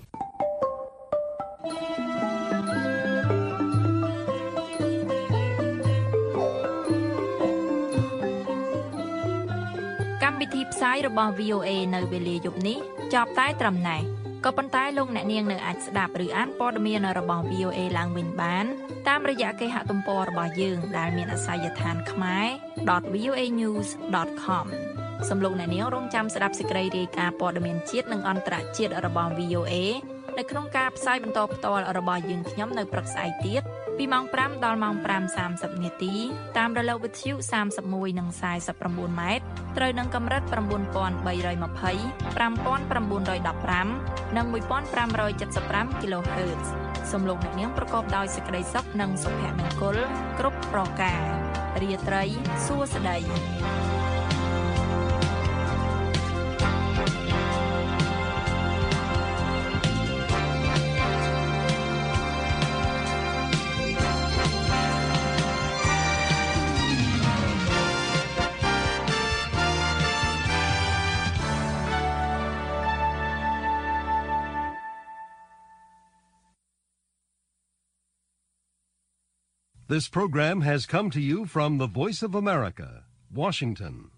កម្មវិធីផ្សាយរបស់ វី អូ အေ នៅវេលាយប់នេះចប់តែត្រឹមណេះក៏ប៉ុន្តែលោកអ្នកនាងនៅអាចស្ដាប់ឬអានព័ត៌មានរបស់ វី អូ အေ ឡើងវិញបានតាមរយៈគេហទំព័ររបស់យើងដែលមានអាសយដ្ឋាន khmer dot v o a news dot com សំឡេងអ្នកនាងរងចាំស្ដាប់សេចក្តីរាយការណ៍ព័ត៌មានជាតិនិងអន្តរជាតិរបស់ វី អូ အေ នៅក្នុងការផ្សាយបន្តផ្ទាល់របស់យើងខ្ញុំនៅព្រឹកស្អែកទៀតពីម៉ោងប្រាំដល់ម៉ោងប្រាំសាមសិបនាទីតាមរលកវិទ្យុសាមសិបមួយនិងសាយសិបប្រាំបួនម៉ែត្រត្រូវនឹងកម្រិត៩បី២០ ៥៩១៥ និង១៥៧៥ kHz សំឡេងអ្នកនាងប្រកបដោយសេចក្តីសុខនិងសុភមង្គលគ្រប់ប្រការរាត្រីសួស្តី This program has come to you from the Voice of America, Washington.